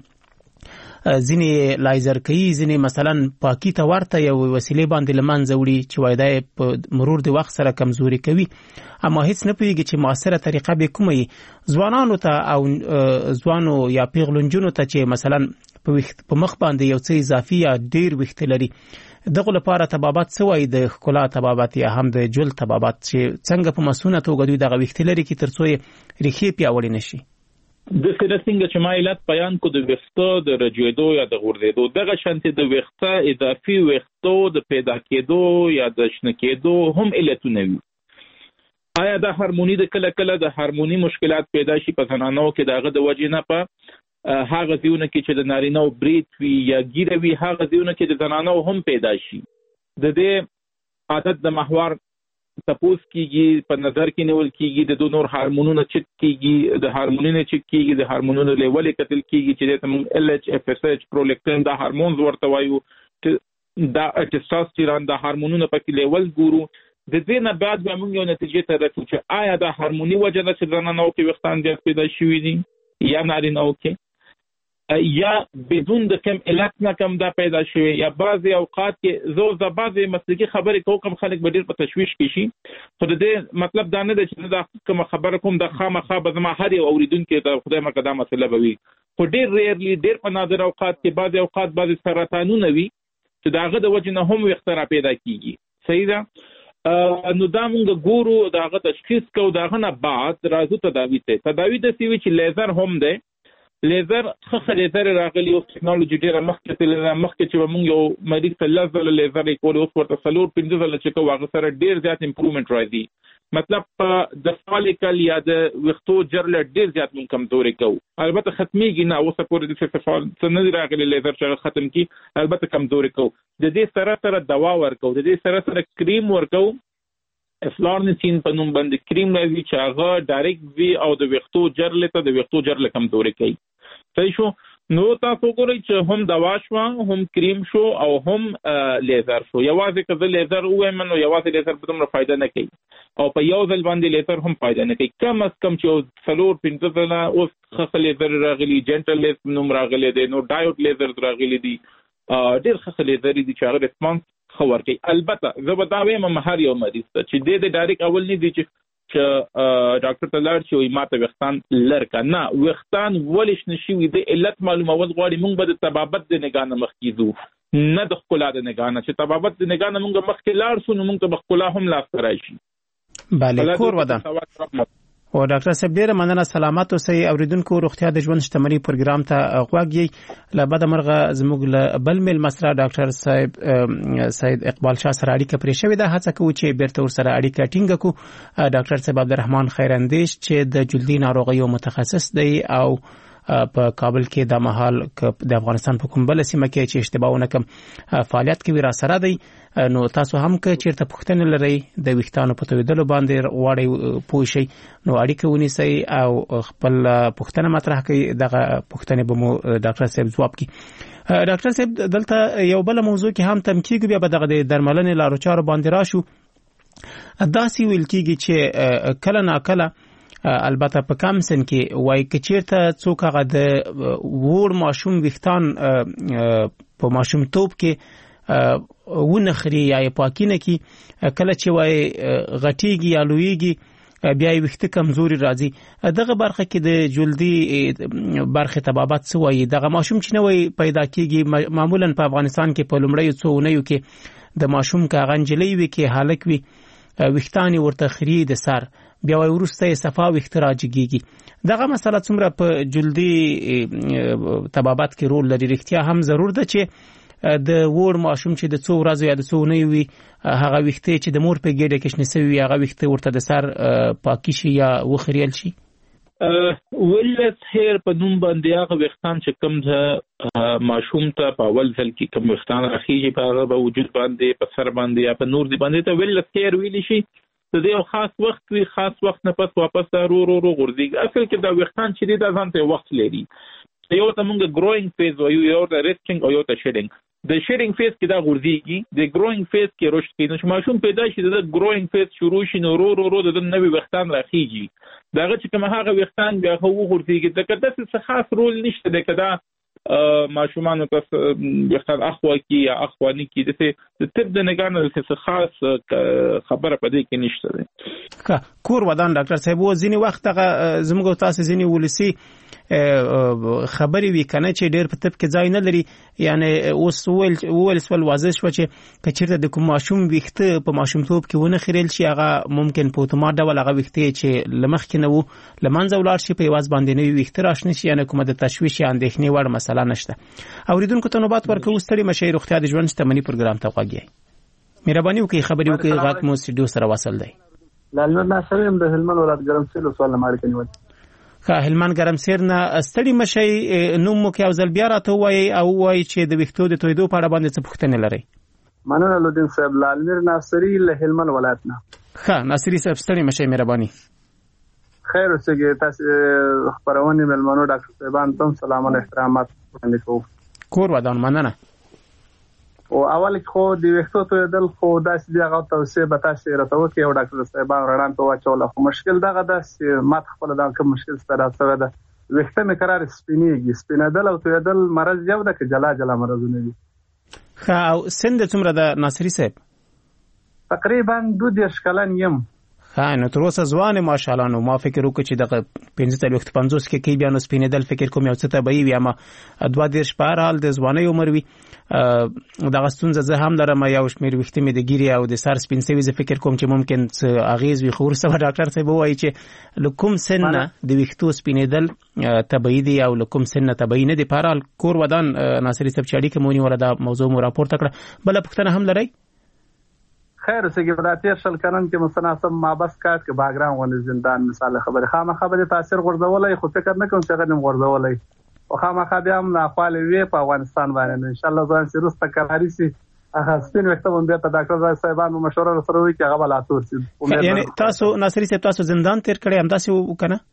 ځینې لایزر کوي، ځینې مثلا پاکي ته ورته یو وسیلې باندې له منځه وړي چې وایي دا یې په مرور د وخت سره کمزوري کوي، اما هیڅ نه پوهېږي چې مؤثره طریقه به کومه وي. ځوانانو ته او ځوانو یا پیغلو نجونو ته چې مثلا په مخ باندې یو څه اضافي یا ډېر ویښته لري، دغه لپاره طبابت څه وایي، د ښکلا طبابت یا هم د جلد طبابت، چې څنګه په مسونه توګه دوی دغه ویښتې لري کې تر څو یې ریښې پیاوړې نه شي. د سره څنګه چې ما علت بیان کو د ویښتو د رژېدو یا د غورځېدو، دغه شانتې د ویښته اضافي ویښتو د پیدا کېدو یا د شنه کېدو هم علتونه وي. آیا د هارموني د کله کله د هارموني مشکلات پیدا شي په زنانو کې، دغه د وجې نه په هغه ځایونه کې چې د نارینه بریت وي یا ګیره وي، هغه ځایونه کې د زنانو هم پیدا شي. د دې عادت د محور تپوس کیږي، په نظر کې نیول کیږي، د دوه نور هارمونونه چک کیږي، د هارمونونه چک کیږي، د هارمونونو لیول کتل کیږي چې د موږ ال ایچ اف اس ایچ پرولیکټین دا هارمون ورته وایو، دا ټسټوستيرون دا هارمونونه پکې لیول ګورو. د دې نه بعد به موږ یو نتیجې ته رسو چې آیا دا هارموني وجه ده چې زنانو کې ویښتان زیات پیدا شوي دي یا نارینه‌و کې، یا بدون د کم علت نه کم دا پیدا شوی یا بعضی اوقات کې زو ز بعضی مسلکی خبرې کوم خلک به ډیر په تشویش کې شي خو د دې مطلب دا نه دی چې دا کوم خبره کوم د خامخا به زما هر یو اوریدونکو ته خدای مکه دا مسله به وي خو ډیر ریرلی ډیر په نادر اوقات کې بعضی اوقات بعضی سرطانونه وي چې داغه د وجه نه هم اختراع پیدا کیږي صحیح ده نو دا موږ ګورو داغه تشخیص کو داغه نه بعد راځو تداوی ته تداوی د سیوی چې لیزر هم ده لیزر خخ لیزر راغلی او ټکنالوژي ډیره مخکې تلله مخکې چې موږ یو مریض ته لزل لیزر کول اوس ورته سلور پنځه ځله چې کوه هغه سره ډیر زیات امپروومنت راځي مطلب د فالیکل یا د وختو جرل ډیر زیات من کمزوري کو البته ختميږي نه اوسه پورې د فعال څنګه راغلی لیزر چې ختم کی البته کمزوري کو د دې سره سره دوا ورکو د دې سره سره کریم ورکو افلارنسین په نوم باندې کریم راځي چې هغه ډایرکټ وی او د وختو جرل ته د وختو جرل کمزوري کوي صحیح شو نو تاسو ګورئ چې هم دوا شو هم کریم شو او هم لیزر شو یوازې کله لیزر وایم نو یوازې لیزر په دومره فائدہ نه کوي او په یو ځل باندې لیزر هم فائدہ نه کوي کم از کم چې سلور پنځه ځله اوس خاص لیزر راغلي جنټل لیزر نوم راغلي دی نو ډایوډ لیزر راغلي دی ډېر خاص لیزر دي چې هغه ریسپانس خبر کوي البته زه به دا وایم مهار یو مریض ته چې د دې ډایرکټ اول نه دي چې چې ډاکټر ته لاړ شي ماته وختان لرکه نه وختان ولش نشي د علت معلومات غواړي موږ به د طبابت د نگاه مخ کیږو نه د خپل د نگاه نه چې طبابت د نگاه نه موږ مخ کې لاړ شو نو موږ ته بخپل هم لاس راشي bale کور ودان او ډاکټر صاحب ډیره مننه سلامات اوسئ اوریدونکو روغتیا د ژوند شتمنۍ پروګرام ته غواګي له بده مرغه زموږ له بل مل مسره ډاکټر صاحب سید اقبال شاه سره اړیکه پرې شوې ده هڅه کوي چې بیرته ور سره اړیکه ټینګ کړو ډاکټر صاحب عبدالرحمن خیراندیش چې د جلدی ناروغیو متخصص دی او په کابل کې د مهال د افغانستان په کوم بل سیمه کې چې اشتباه ونه کوم فعالیت کوي را سره دی نو تاسو هم که چیرته پوښتنه لرئ د ویښتانو په تویدلو باندې واړی پوه شئ نو اړیکه ونیسئ او خپل پوښتنه مطرح کړئ دغه پوښتنې به مو ډاکټر صاحب ځواب کړي ډاکټر صاحب دلته یو بل موضوع کې هم تم کېږي بیا به دغه د درملنې لارو چارو باندې راشو داسې ویل کېږي چې کله ناکله البته په کم سن کې وای کچیرته څوک هغه د وړ ماشوم ویښتان په ماشوم توپ کې ونخري یا پاکینه کې کله چې وای غټیږي یا لویږي بیا یې وخت کمزوري راځي دغه برخه کې د جلدی برخه طبابت سوی دغه ماشوم چې نوې پیدا کیږي معمولا په افغانستان کې په لومړی څو ونیو کې د ماشوم کاغنجلې وی کې حالک وی وختانی ورته خري د سر بیا ورسته صفا وخت راځيږي دغه مسله څومره په جلدی طبابت کې رول لري رښتیا هم ضرور ده چې د وړ ماشوم چې د څو ورځې یا د څو نه وي هغه وخت چې د مور په ګډه کې شنسوي هغه وخت ورته د سر پاکي شي یا وخریل شي ولت هیر په نوم باندې هغه وختان چې کوم د ماشوم ته په اول ځل کې کوم وختان راخیږي په هغه به وجود باندې په سر باندې یا په نور دی باندې ته ولت هیر ویل شي د دې خاص وخت وی خاص وخت نه پس واپس رو رو رو غورځي اصل کې دا وختان چې د ځان ته وخت لري یو ته موږ گروینګ فیز او یو ته ریسټینګ او یو ته شیډینګ د شیډینګ فیز کې دا غورځيږي د گروینګ فیز کې رشد کوي نو ماشوم پیدا شي د گروینګ فیز شروع شي نو رو رو رو د نوې وختان راخیږي داغه چې کوم هغه وختان بیا خو غورځيږي د کده څه خاص رول نشته د کده ماشومان ته وختان اخوا کی یا اخوانی کی د طب د نگانه څه خاص خبره پدې کې نشته ده کور ودان ډاکټر صاحب و ځینی وخت زموږ تاسو ځینی ولسی خبري وی کنه چې ډېر په طب کې ځای نه لري یعنی اوس ول ول سوال واضح شو چې کچیرته د کوم ماشوم ویخته په ماشومتوب کې ونه خریل شي هغه ممکن په اتومات ډول هغه ویخته چې لمخ کې نه وو لمنځه ولار شي په واز باندې نه ویخته راشنه شي یعنی کومه د تشویش یا اندېښنې وړ مسله نشته اوریدونکو ته نوبات ورکو ستړي مشي روغتیا د ژوند شتمنۍ پروګرام ته غواګي مهرباني وکړئ خبري وکړئ غاټ مو سټډیو سره وصل دی لالنور ناصر هم د هلمند ولایت ګرمسیر سوال لماړ کې نیول که هلمند ګرمسیر نه ستړي مشي نوم مو کې او ځل بیا راته وایي او وایي چې د ویښتو د تویدو په اړه باندې څه پوښتنه لري مننه لودین صاحب لالنور ناصری له هلمند ولایت نه ښه ناصری صاحب ستړي مشي مهرباني خیر اوسه تاسو خبرونه ملمنو ډاکټر صاحبان تم سلام او احترامات وړاندې کوم کور ودان مننه او اول خو د وختو ته دل خو داسې دی هغه توسه به تاسو راته وکي او ډاکټر صاحب رڼان په واچول خو مشکل دغه د مات خپل دا کوم مشکل ستاره سره ده ویښته مې قرار سپینېږي. سپینېدل او تویېدل مرض یو ده که جلا جلا مرضونه دي؟ ښه، او سن دې څومره ده ناصري صاحب؟ تقریبا دوه دېرش کلن یم. ها نو تر اوسه ځوان ماشاءالله. نو ما فکر وکړ چې دغه پنځه څلوېښت پنځوس کې کې بیا نو سپینېدل فکر کوم یو څه طبیعي وي، اما دوه دېرش په هر حال د ځوانۍ عمر وي. دغه ستونزه زه هم لرم، یو شمېر ویښته مې د ګیرې او د سر سپین سوي. زه فکر کوم چې ممکن څه اغېز وي، خو وروسته به ډاکټر صاحب ووایي چې له کوم سن نه د ویښتو سپینېدل طبیعي دي او له کوم سن نه طبیعي نه دي. په هر حال کور ودان ناصري صاحب چې اړیکه مو ونیوله دا موضوع مو راپورته کړه. بله پوښتنه هم لرئ؟ خیر اوسېږي. په دا تېر شل کلن کې متناسب مابس کاټ کې باګرام غوندې زندان مثال خبرې خامخا به د تاثیر غورځولی، خو فکر نه کوم چې هغه دې غورځولی، او خامخا بیا هم ناخوالې وي په افغانستان باندې. نو انشاءالله ځان چې وروسته کراري شي هغه سپین ویښته به بېرته ډاکټر صاحبان به مشوره سره وکړي، هغه به لا تور شي. یعنې تاسو ناصري صاحب تاسو زندان تېر کړی همداسې و که نه؟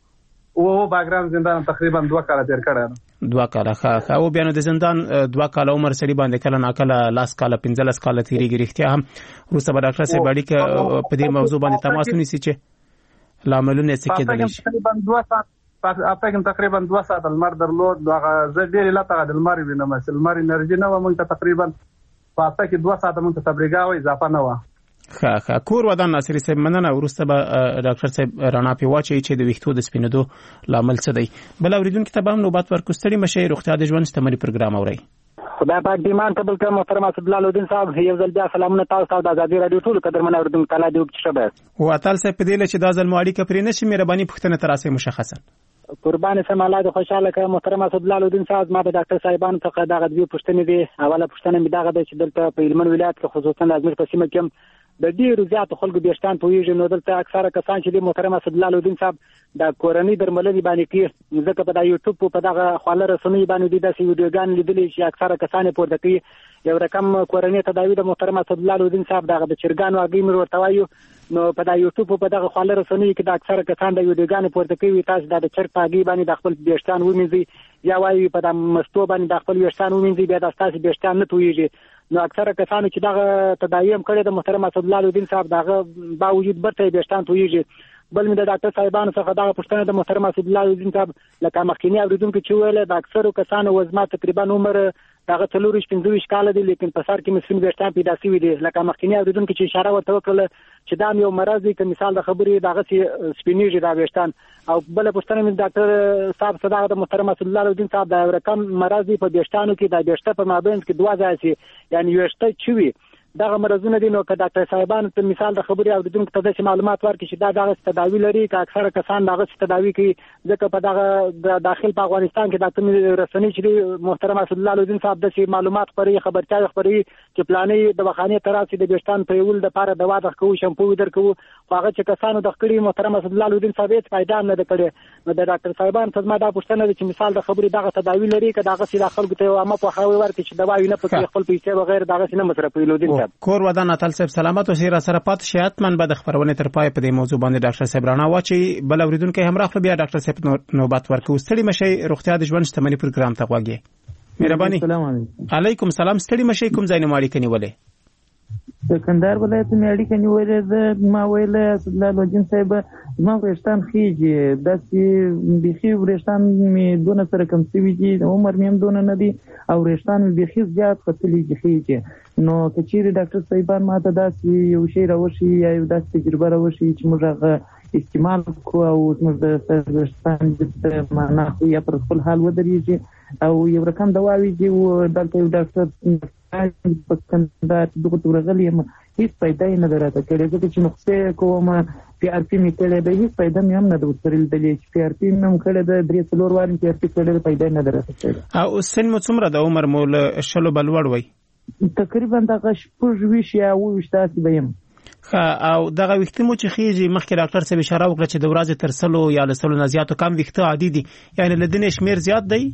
او باګرام زندان تقریبا دوه کاله تېر کړی ده. دوه کاله. ښه ښه. او بیا نو د زندان دوه کاله عمر سړي باندې کله ناکله لاس کاله پنځلس کاله تېرېږي. رښتیا هم وروسته به ډاکټر صاحب اړیکه په دې موضوع باندې تماس ونیسي چې لاملونه یې څه کېدلی شي. تقریبا دوه ساعت اپا کې تقریبا دوه ساعت لمر درلود. هغه زه ډېرې لته د لمر وینم، چې لمر انرژي نه وه موږ ته تقریبا په هفته کې دوه ساعته موږ ته تبلیغا وه، اضافه نه وه. ښه ښه. کور ودان ناصري صاحب مننه. وروسته به ډاکټر صاحب رڼا پې واچوي چې د ویښتو د سپینېدو لامل څه دی. بل اورېدونکي ته به هم نوبت ورکړو. ستړي مه شئ، روغتیا د ژوند شتمني پروګرام اورئ. خدای پاک دې ایمان قبول کړه. محترم اسدالله لودین صاحب یو ځل بیا سلامونه تاسو ته د ازادي راډیو ټولو قدرمنو اورېدونکو ته. الله دې وکړي ښه به. او اتل صاحب په دې له چې دا ځل مو اړیکه پرې نه شي، مهرباني پوښتنه ته راسئ مشخصا. قربان سم، الله دې خوشحاله کړه. محترم اسدالله لودین صاحب، ما د ډاکټر صاحبانو څخه دغه دوه پوښتنې دي. اوله پوښتنه مې دغه ده چې دلته په هلمند ولایت کې خصوصا د ازمیر په سیمه کې د ډېرو زیاتو خلکو ویښتان تویېږي. نو دلته اکثره کسان چې د محترم اسدالله لودین صاحب د کورنۍ درملنې باندې کوي، ځکه په دا یوټیوب په دغه خواله رسنیو باندې دي داسې ویډیوګانې لیدلې چې اکثره کسان یې پورته کوي. یو رقم کورنۍ تداوي د محترم اسدالله لودین صاحب دغه د چرګانو هګۍ مې ورته وایو. نو په دا یوټیوب په دغه خواله رسنیو کې د اکثره کسان د ویډیوګانې پورته کوي، تاسو دا د چرګ په هګۍ باندې د خپل ویښتان ومینځئ، یا وایي په دا مستو باندې د خپل ویښتان ومینځئ، بیا د ستاسو ویښتان نه تویېږي. نو اکثره کسانو چې دغه تداوی هم کړې د محترم اسدالله لودین صاحب دغه باوجود برته ویښتان تویېږي. بل مې د ډاکټر صاحبانو څخه دغه پوښتنه د محترم اسدالله لودین صاحب لکه مخکینی اورېدونکو چې ویل د اکثرو کسانو وزما تقریبا عمر دغه څلور ویشت پنځه ویشت کاله دي، لیکن په سر کې مې سپین ویښتان پیدا شوي دي. لکه مخکینی اورېدونکو چې اشاره ورته وکړله چې دا یو مرض دی، که مثال د خبرې دغسې سپینېږي دا ویښتان. او بله پوښتنه مې د ډاکټر صاحب څخه دغه د محترم اسدالله لودین صاحب د یو رقم مرض دی په ویښتانو کې د ویښته په مابینځ کې دوه ځایه شي، یعنې ویښته چوي دغه مرضونه دي. نو که ډاکټر صاحبانو ته مثال د خبرې اورېدونکو ته داسې معلومات ورکړي چې دا دغسې تداوي لري، که اکثره کسان دغسې تداوي کوي، ځکه په دغه داخل په افغانستان کې دا کومې رسنۍ چې دي محترم اسدالله لودین صاحب داسې معلومات خپروي، خبرتیاوې خپروي چې پلانې دواخانې ته راسي د ویښتان پرېولو دپاره دوا درکوو، شمپو یې درکوو، خو هغه چې کسانو دغه کړي محترم اسدالله لودین صاحب هېڅ فایده هم نه ده کړې. نو د ډاکټر صاحبانو ته زما دا پوښتنه ده چې مثال د خبرې دغه تداوي لري، که دغسې دا خلکو ته یو عامه پوهاوی ورکړي چې دوا یې نه پکې خپل پیسې بغیر دغسې نه مصرفوي. لودین صاحب کور ودان اتل صاحب سلامت اوسئ، را سره پاتې شئ. حتماً به د خپرونې تر پایه په دې موضوع باندې ډاکټر صاحب رڼا واچوي. بل اورېدونکی هم راغلو، بیا ډاکټر صاحب نوبت ورکوو. ستړي مه شئ، روغتیا د ژوند شتمني پروګرام ته غوږ یې. مهرباني. السلام علیکم. علیکم سلام. ستړي مه شئ. کوم ځای نه مو اړیکه نیولې؟ د کندهار ولایت مې اړیکه نیولې ده. ما ویل اسدالله لودین صاحب زما وریښتان خیږي، داسې بیخي وریښتان مې دونه سره کم شوي دي، عمر مې هم دونه نه دی او وریښتان مې بیخي زیات ختلي دي خیږي. نو که چیرې ډاکټر صاحبان ما ته داسې یو شی راوښي یا یو داسې تجربه راوښي چې موږ هغه استعمال کړو او زموږ د وریښتان د معنا خو یا پر خپل حال ودرېږي، او یو رقم دواوې دي دلته یو ډاکټر په کندهار دغه ورغلی یم هیڅ فایده یې نه ده راته کړې، ځکه چې نقصې کوم پی آر پي مې کړې ده، هیڅ فایده مې هم نه ده ورسره لیدلې چې پی آر پي مې هم کړې ده، درې څلور وار مې پی آر پي کړې ده، فایده یې نه ده راته کړې. او سن مو څومره ده؟ عمر مو له شلو به لوړ وی؟ تقریبا دغه شپږ ویشت یا اوه ویشت داسې به یم. ښه. او دغه ویښته مو چې خیږي، مخکې ډاکټر صاحب اشاره وکړه چې د ورځې تر سلو یا له سلو نه زیاتو کم ویښته عادي دي، یعنې له دې شمېر زیات دی؟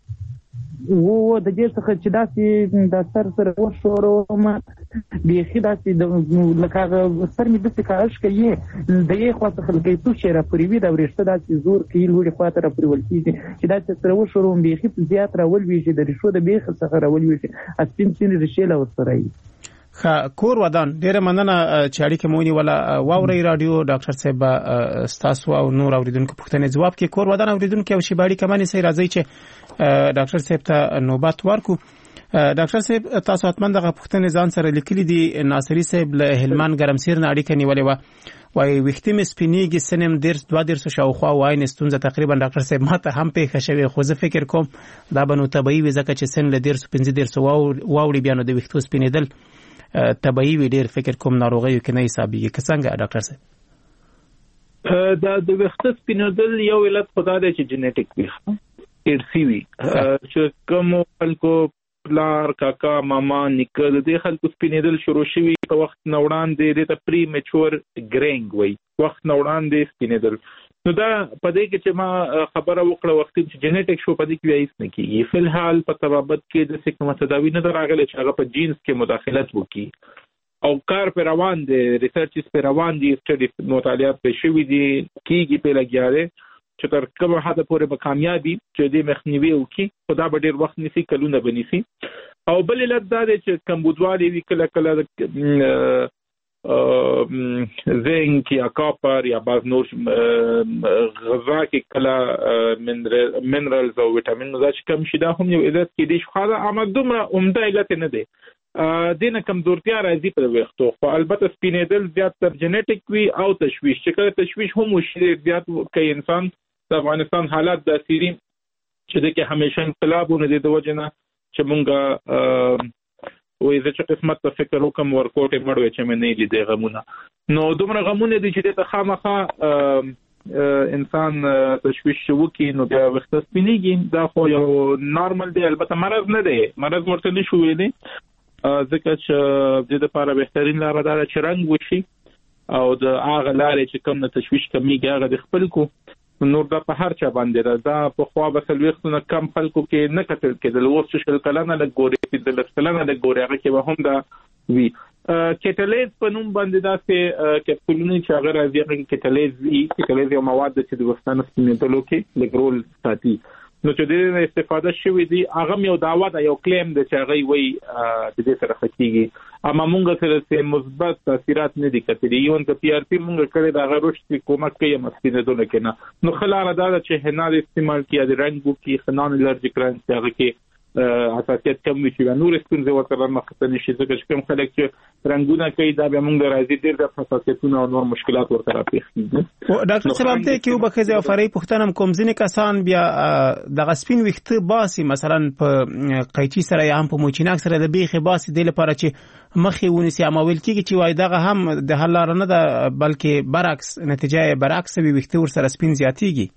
و د دې څخه چې داسې د سر سره وښوروم بیخي داسې لکه هغه سر مې داسې کاږ کوي، د یې خوا څخه لکه څو شی راپورې وي، دا وریښته داسې زور کوي لوړې خوا ته راپورول کېږي چې داسې سره وښوروم بیخي زیات راولوېږي، د ریښو د بیخ څخه راولوېږي، سپین سپین ریښې له ورسره وي. خ کور ودان ډیره مننه چې اړیکه مونږ ولا واوري رادیو ډاکټر صاحب ستاسو او نور اوریدونکو پوښتنې جواب کې کور ودان اوریدونکو او شی باندې کمانې سي راځي چې ډاکټر صاحب ته نوبت ورکو. ډاکټر صاحب تاسو اتمن دغه پوښتنې ځان سره لیکلي دي. ناصری صاحب له هلمند ګرمسیر نه اړیکه نیولې و وای وختیم سپینیږي سنم درس دوه درس شاوخوا وای نستونزه تقریبا ډاکټر صاحب ماته هم په خښوي خو زه فکر کوم دا بنو طبيعي وي ځکه چې سن له درس پنځه درس واوړي بیا نو د وختو سپینیدل طبيعي وي. ډیر فکر کوم ناروغي کې نه حسابيږي که څنګه ډاکټر صاحب؟ دا د وختو سپینیدل یو علت خدای دی چې جنیټیک وي ارثي وي چې کوم خلکو پلار کاکا ماما نیکه د دې خلکو سپینیدل شروع شوي په وخت نه وړاندې د ته پری میچور ګرینګ وي وخت نه وړاندې سپینیدل. نو دا په دې کې چې ما خبره وکړه وخت چې جنیټیک شو په دې کې هیڅ نه کیږي. فل حال په طبابت کې د سکه تداوی نه راغلي چې هغه په جینز کې مداخلت وکړي او کار پر روان دي ریسرچ پر روان دي سټډي مطالعات په شوي دي کیږي په لګیاره چې تر کومه حد پورې به کامیابی چې دې مخنیوي وکړي خدا به ډیر وخت نسی کلونه بنيسي. او بل علت دا دی چې کمبودوالي وی کله کله زنک یا کاپر یا بعض نور غذا کې کله منرالز او ویټامین دا چې کم شي دا هم یو علت کې دي. خو دا امدومره عمده علت نه دی دینه کمزورتیا راځي په وختو. خو البته سپینیدل زیات تر جنیټیک وی او تشویش چې کله تشویش هم وشي زیات کوي انسان د افغانستان حالات د سيري چې د کې همیشه انقلابونه دي د وجنه چې مونږه وې د چې قسمت په فکر وکم ورکوټ مړوي چې مې نه لیدې غمونه. نو دومره غمونه دي چې د خامخا انسان تشویش شو کې نو بیا وخت سپینیږي. دا خو یو نارمل دی البته مرض نه دی مرض ورته نشو ویلي ځکه چې د لپاره بهترین لار دا چې رنگ وشي او د هغه لارې چې کوم تشویش کمیږي هغه د خپل کو نور دا په هر چا باندې دا په خوا بسل وختونه کم خلکو کې نه کتل کېدل اوس چې کلانه د ګوري د لسلانه د ګوري هغه کې به هم دا وی کټلیز په نوم باندې دا چې کپسولونه چې هغه راځي هغه کټلیز وی کټلیز یو مواد چې د وستانه سپینېدلو کې لګرول ساتي. نو چې د استفاده شوی دی هغه یو داوا دا یو کلیم د چې هغه وی د دې سره خکېږي اما مونږ سره مثبت تاثیرات نه دي کتلي یو ان پی ار پی مونږ کړی دا غوښتي کومک کوي مسپینېدل کې نه. نو خلاره دا چې هنال استعمال کیه د رنګ بو کې خنان الرجیک رنګ هغه کې حساسیت کم وي چې نور ستونزې ورته مخته نشي ځکه چې کوم خلک چې رنگونه کوي دا به موږ راځي ډېر د حساسیتونو او نور مشکلات ورته راپېښ. ډاکټر صاحب ته کې وبخښه او فرې پښتنم کوم ځینې کسان بیا د غسپین وخت باسي مثلا په قیچي سره یا هم په موچیناک سره د بیخي باسي د لپاره چې مخې ونیسي امویل کېږي چې وای دغه هم د حل لار نه ده بلکې برعکس نتیجه برعکس وي وخت ور سره سپین زیاتېږي.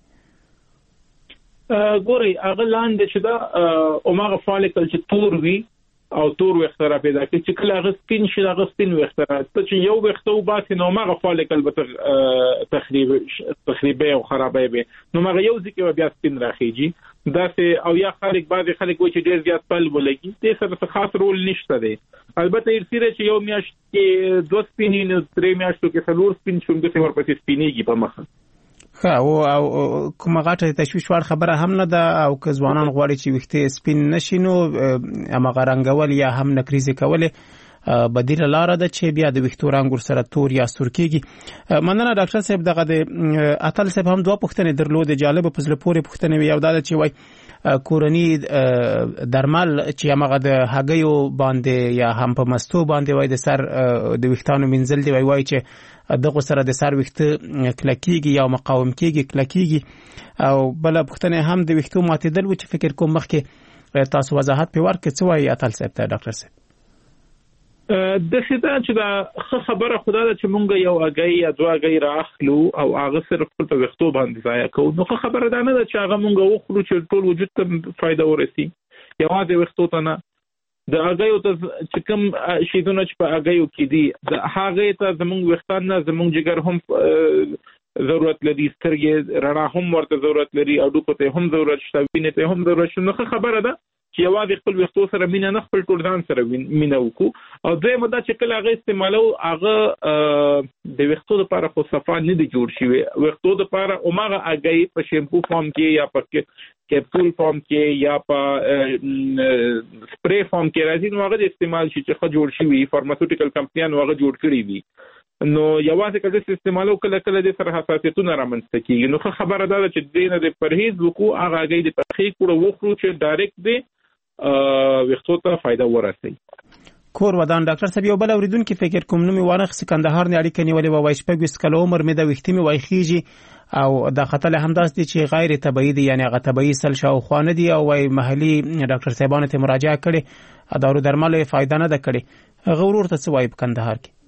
ګوري هغه لاندې چې دا اوماغه فالیکل چې تور وي او تور وخت را پیدا کوي چې کله هغه سپین شي هغه سپین وخت را ته چې یو وخت او باسي نو اوماغه فالیکل به تخریب تخریبي او خرابي به نو هغه یو ځکه بیا سپین راخیږي دا سه او یا خلک بعضي خلک وایي چې ډیر زیات پل ولګي دې سره خاص رول نشته دی. البته ارسیره چې یو میاشت کې دوه سپینې نه درې میاشتو کې څلور سپین شوم د څور پسې سپینېږي په مخه. ها او کوم غاټه تشویش وړ خبره هم نه ده او که ځوانان غواړي چې وخته سپین نشینو اما غرنګول یا هم نکریزه کوله بدیل لار ده چې بیا د وختو رنګ سره تور یا سور کېږي. مننه ډاکټر صاحب دغه د اتل صاحب هم دوه پوښتنې درلود جالب په ځل پورې پوښتنې یو دا چې وای کورنی درمل چې هغه د هګیو باندې یا هم په مستو باندې وای د سر د وختانو منزل دی وای وای چې دغه سره د سر وخت کلکیږي یا مقاوم کېږي کلکیږي او بل پوښتنه هم د وختو ماتیدل و چې فکر کوم مخکې تاسو وضاحت په ورکړئ څه وای اتل صاحب ته ډاکټر صاحب. د شته چې دا خبره خدای ته چې مونږ یو اگې یا دوه اگې راخلو او هغه صرف په وختو باندې ځای کوو نو خبره ده نه چې هغه مونږ وخورو چې ټول وجود ته فائدہ ورسي یوازې وختو ته نه د هغه ته چې کوم شیدونه چې په هغه کې دي د هغه ته زمونږ وختان نه زمونږ جګر هم ضرورت لري سترګې رڼا هم ورته ضرورت لري او ډوکو ته هم ضرورت شته وینې ته هم ضرورت شته نو خبره ده چې یوازې خپل ویښتو سره مینه نه خپل ټول ځان سره مینه وکړو او دویمه دا چې کله هغه استعمالو هغه د ویښتو لپاره خو صفا نه دی جوړ شوی ویښتو لپاره اومغه اگې په شیمپو فارم کې یا په کیپسول فارم کې یا په سپری فارم کې راځي نو هغه د استعمال شي چې خو جوړ شوی فارماسیوټیکل کمپنیانو هغه جوړ کړی وي نو یوازې کله چې استعمالو کله کله د سره حساسیتونه رامنځته کیږي نو خبره ده چې دینه د پرهیز وکړو هغه هغه د پخې کړو وخورو چې ډایرکټ دی وختو ته فائدہ ورسي کور ودان ډاکټر صاحب یو بل اوریدونکو فکر کوم نو می وانه سکندهار نه اړیکه نیولې و وایي شپږ ویس کلو عمر مې د وختي می وایخیږي او د خطر همداس دي چې غیر طبيعي دي یعنی هغه طبيعي سل شاو خوانه دي او وايي محلي ډاکټر صاحبانو ته مراجعه کړي دارو درمل فائدہ نه ده کړي غوړور ته څه وایي په کندهار کې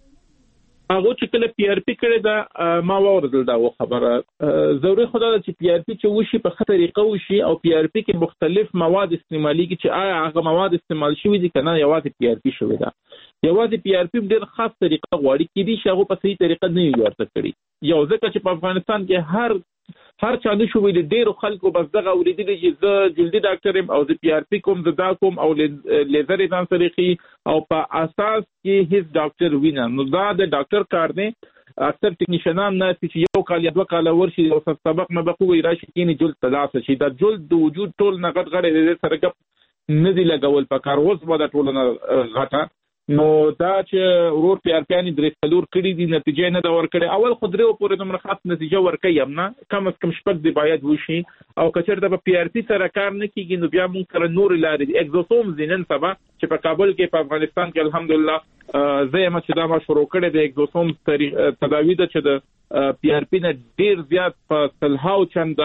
هغه چې کله پی آر پی کړی دا ما وردل دا خبره ضروري خدای چې پی آر پی چې وشي په خطر طریقه وشي او پی آر پی کې مختلف مواد استعمالي کی چې آیا هغه مواد استعمال شوی دي کنه یوازې پی آر پی شوی دا یوازې پی آر پی ډېر خاص طریقه غواړي کې دي چې هغه په صحیح طریقه نه وي ورته کړی یو ځکه چې په افغانستان کې هر هر چا د شوې د ډېرو خلکو بس دغه اوریدل چې زه جلدی ډاکټر يم او د پی آر پی کوم زدا کوم او لیزر ځان طریقې او په اساس کې هیڅ ډاکټر وینا نو دا د ډاکټر کار دی اکثر ټیکنیشنان نه چې یو کال یا دوه کال ورشي او سبق نه بقوي راشي کینی جلد تداسه شي دا جلد د وجود ټول نقد غړي د سره کپ نه دی لګول په کار اوس به د ټول نه غټه نو دا چې ورور پی آر پی ان درې څلور کړي دي نتیجه نه دا ور کړي اول خدای او پورې د مرخص نتیجه ور کوي امنه کم از کم شپږ دی باید وشي او کچر د پی آر پی سره کار نه کیږي نو بیا مونږ سره نور لارې دي اگزوسوم زینن سبا چې په کابل کې په افغانستان کې الحمدلله زه ما چې دا ما شروع کړی د اگزوسوم تداوی د چې د پی آر پی نه ډیر زیات په سلهاو چند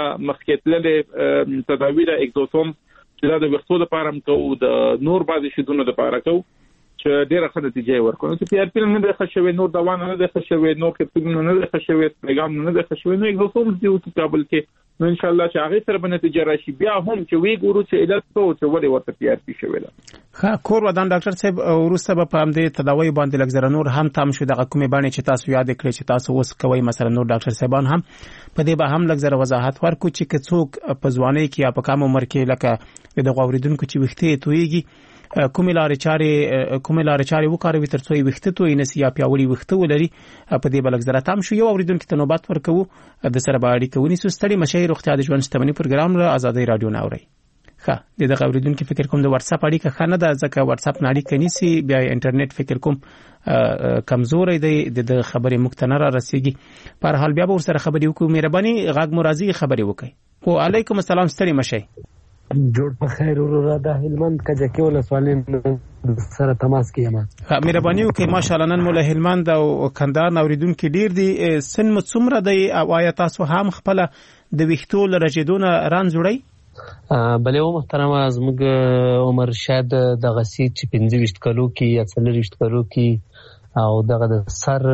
مخکېتلې تداوی د اگزوسوم چې دا د وختو لپاره هم کوو د نور بعضی شیدونو لپاره کوو چې ډیره ښه نتیجه ورکړي چې پی آر پی نه د خښوي نور دوا نه د خښوي نور کپټون نه د خښوي پیغام نه د خښوي نو اگزوسوم دی او کابل کې نو ان شاء الله چې هغه سره به نتیجه راشي بیا هم چې وی ګورو چې علت څه چې ولې ورته پی آر پی شوی ده ښه کور ودان ډاکټر صاحب ورسته په همدې تداوی باندې لګزره نور هم تام شو دغه کومې باندې چې تاسو یاد کړئ چې تاسو اوس کوي مثلا نور ډاکټر صاحبان هم په دې به هم لګزره وضاحت ورکو چې څوک په ځواني کې یا په کم عمر کې لکه د غوړیدونکو چې وخته تویږي کومې لارې چارې کومې لارې چارې وکاروي ترڅو یې وخته توي نسی یا پیاوړي وخته ولري په دې بلګ زره تام شو یو اوریدونکو ته نوبت ورکو د سره باندې کوي سو ستړي مشهیر روغتیا د ژوند شتمنۍ پروګرام له آزادۍ رادیو ناوړي ښه د دغه اوریدونکو فکر کوم د واتس اپ اړیکه خانه ده ځکه واتس اپ نه اړیکه نیسی بیا انټرنیټ فکر کوم کمزورې دی د خبرې مختنره رسیږي په هر حال بیا به سره خبرې وکړو مهرباني غاګ مرضی خبرې وکړي او علیکم السلام ستړي مشهیر جوړ په خیر ورو د هلمند کجه کې ول سوالین سره تماس کیما مهرباني وکي ماشاءالله نن مولا هلمند او کندهار اوریدونکو ډیر دي سن مڅومره دی او آیا تاسو هم خپل د ویښتو لرجیدونه ران جوړی بلې و محترمه زموږ عمر شاید د غسی چې پنځه ویشت کلو کې یا څلور ویشت کلو کې او دغه د سر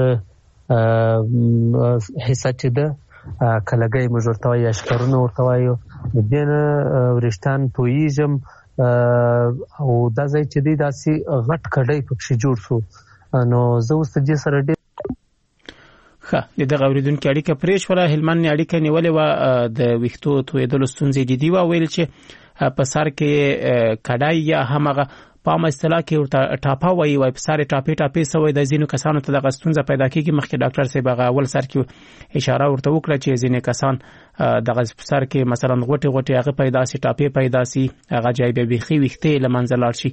حصہ چې ده کلګي مجورتوي اشکرونه ورتوي د دین ورشتان تویزم او د ځای چې دی داسي غټ کډای پکې جوړ شو نو زه اوس دې سره ډېر ښه د غوړیدونکو اړیکه پرېښ ولا هلمند اړیکه نیولې و د ویښتو تویدل ستونزې جدي و ویل چې په سر کې کډای یا همغه په اصطلاح کې ورته ټاپا وایي وای په سر ټاپې ټاپې سوې د زینو کسانو ته د ستونزه پیدا کیږي مخکې ډاکټر صاحب هغه اول سر کې اشاره ورته وکړه چې زینې کسان د سر کې مثلا غوټي غوټي هغه پیدا سي ټاپې پیدا سي هغه جای به بيخي وخته لمنځل شي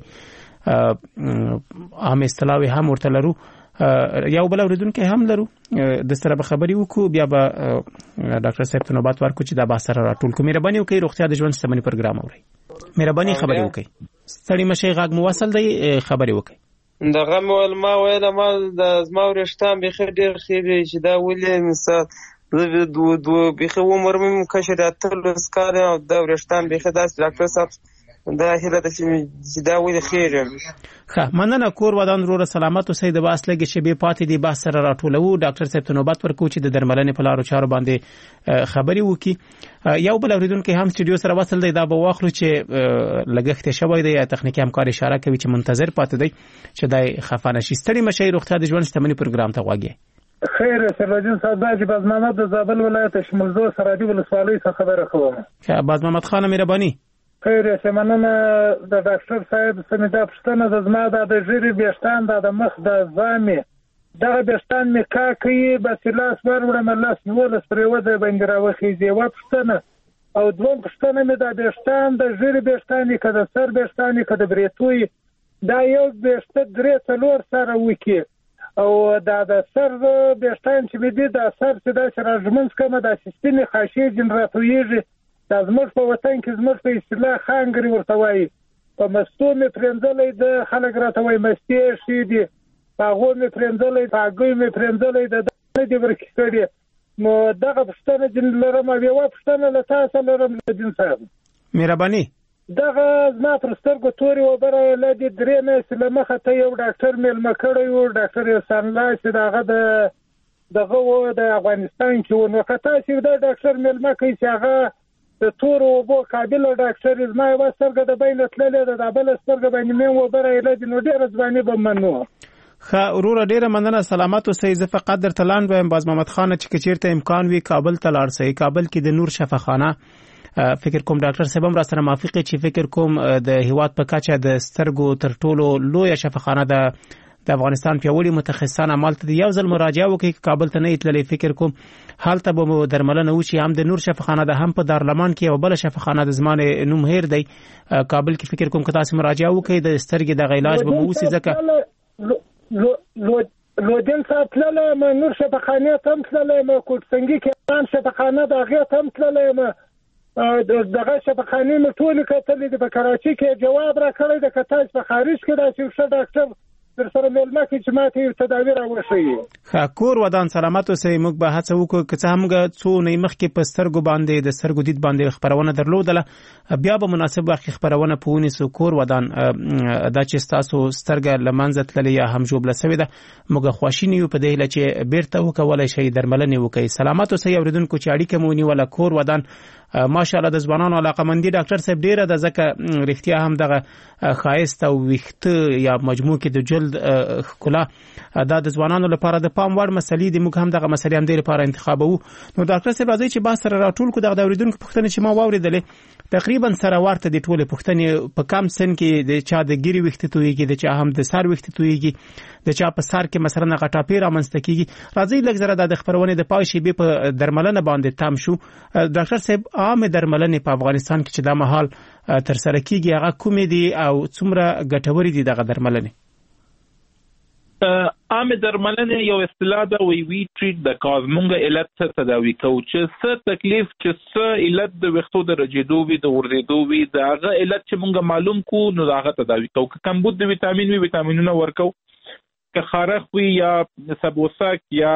عام اصطلاح هم ورته لرو یو بل اوریدونکو هم لرو د سره به خبري وکړو بیا به ډاکټر صاحب ته نوبت ورکړو چې دا به سره راټول کوم مهرباني وکړئ روغتیا د ژوند شتمنۍ پروګرام اوري مهرباني خبري وکړئ ستړي مشي غاګ مو وصل دی خبري وکړئ دغه مول ما ویل ما د زما ورشتام به خیر ډیر خیر چې دا ولې مثال دو دو به عمر مې کشر اتل سکار او دا ورشتام به خداس ډاکټر صاحب دا هله د چې دا ولې خیر ښه مننه کور ودان ورو سلامت اوسئ د واسلګي چې به پاتې دی بحث سره راټولو ډاکټر صاحب ته نوبت ورکو چې د درملنې په لارو چارو باندې خبري وکي یو بل اوریدونکو هم سټډیو سره وصل دی دا به واخلو چې لګښت شوی دی یا تخنیکی همکار اشاره کوي چې منتظر پاتې دی چې دای خفانه شي ستړي مشي روغتیا د ژوند شتمنۍ پروګرام ته واګي خیر سرجن صاحب باجی باز محمد د زابل ولایت شمولزو سرادی ولسوالۍ څخه خبره کوم ښه باز محمد خان مهرباني خیر سمنه د ډاکټر صاحب سمدا پښتنه د زما د ژری بیشتان د مخ د زامي دا بیشتان می کا کوي بس لاس وروړم لاس نور سپریو د باندې راوخی دی و پښتنه او دوم پښتنه می د بیشتان د ژری بیشتان کده سر بیشتان کده بریتوي دا یو بیشت درې څلور سره وکی او دا د سر بیشتان چې می دي د سر چې د شرجمنس کومه د سیستم خاصي جنراتوریږي دا زموږ په وطن کې زموږ په اصطلاح خانګري ورته وایي په مستو مې پرېنځلې د خلک راته وایي مستې شي دي په هغو مې پرېنځلې په هګۍ مې پرېنځلې د دغه دې ورکې کړي نو دغه پوښتنه جن لرم او یوه پوښتنه له تاسو لرم جن صاحب مهرباني دغه زما پر سترګو تورې وبره له دې درې میاشتې له مخه ته یو ډاکټر میلمه کړی و ډاکټر احسان الله چې د هغه د دغه و د افغانستان کې و نو که تاسو د ډاکټر میلمه کوي چې هغه د تور او بو قابل ډاکټر زما یو سترګه د بین تللې ده د بل سترګه باندې مې و بره علاج نو ډېر ځواني به منو خا ورور ډیره مننه سلامات اوسئ زه فقط در تلان وایم باز محمد خان چې چیرته امکان وي کابل ته لاړ شئ کابل کې د نور شفاخانه فکر کوم ډاکټر صاحب هم را سره موافق چې فکر کوم د هیواد په کچه د سترګو تر ټولو لوی شفاخانه د د افغانستان پیاوړي متخصصان عمل ته یو ځل مراجعه وکړي کابل ته نه تللی فکر کوم حالت به درملنه وشي هم د نور شفاخانه د هم په دارلمان کې او بل شفاخانه د زمانه نوم هیر دی کابل کې فکر کوم که تاسو مراجعه وکړي د سترګې د علاج به مو وسی ځکه لودین ساتلله ما نور شفاخانه تم تلله ما کوټسنګي کې شفاخانه د هغه تم تلله ما دغه شفاخانه مې ټول کتلې د کراچي کې جواب را کړی د کتاج په خارج کې دا چې ښه ډاکټر در سره ملما کې چې ماته تداوی راوښیي خاکور ودان سلامت اوسئ موږ به هڅه وکړو چې څنګه څو نه مخ کې په سترګو باندې د سترګو دید باندې خبرونه درلودله بیا به مناسب وخت خبرونه پونی سو کور ودان دا چې تاسو سترګه لمنځه تللی یا هم جوړ لسوي ده موږ خوشینی په دې لچ بیرته وکولای شي درملنه وکي سلامت اوسئ اوریدونکو چې اړیکه مونی ولا کور ودان ماشاءالله د ځوانانو علاقمندي ډاکټر صاحب ډیره د ځکه رښتیا هم دغه خایست او وخت یا مجموع کې د جلد خلا دا د ځوانانو لپاره د پام وړ مسلې د موږ هم دغه مسلې هم د لپاره انتخابو نو ډاکټر صاحب راځي چې با سره راټول کو دغه اوریدونکو پوښتنه چې ما واوریدلې تقریبا سره ورته د ټوله پوښتنې په کم سن کې د چا د ګيري وخت تويږي د چا هم د سر وخت تويږي د چا په سر کې مثلا غټاپی را منستکیږي راځي لږ زره د خبرونه د پای شی به په درملنه باندې تام شو ډاکټر صاحب عام درملنه په افغانستان کې چې د مهال تر سره کیږي هغه کومې دي او څومره ګټوري دي دغه درملنه عام درملنه یو اصطلاح ده وی وی ټریټ د کاز مونږه علت څه تداوی کوو چې څه تکلیف چې څه علت د وختو د رجیدو وی د ورزیدو وی د هغه علت چې مونږه معلوم کو نو هغه تداوی کوو که کمبود د ویټامین وی ویټامینونه ورکو که خارخ وی یا سبوسک یا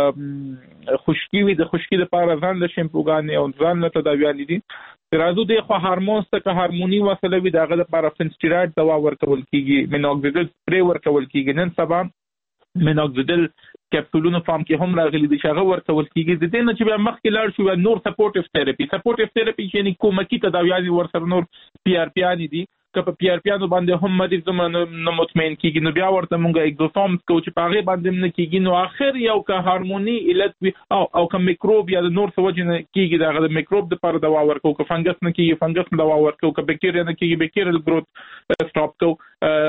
خشکی وی د خشکی لپاره ځان له شیمپوګان او ځان له تداویان دي راځو د خو هارمونز ته هارموني وسله وی دغه لپاره فنسټیراید دوا ورکول کیږي مینوکسیډیل سپری ورکول کیږي نن سبا مینوکسیډیل کپسولونو فارم کې هم راغلي دي چې هغه ورکول کیږي د دې نه چې بیا مخکې لاړ شو نور سپورټیو تھراپي سپورټیو تھراپي یعنی کومکی تداویان ورسره نور پی ار پی ان دي که په پی ار پی انو باندې هم مریض زمونه مطمئن کیږي نو بیا ورته مونږه اگزوسوم کو چې پاغه باندې نه کیږي نو اخر یو که هارموني علت وي او او که میکروب یا نور څه وجه کیږي دغه میکروب د پر دوا ورکو که فنګس نه کیږي فنګس دوا ورکو که بکټیریا نه کیږي بکټیریل گروث سټاپ کو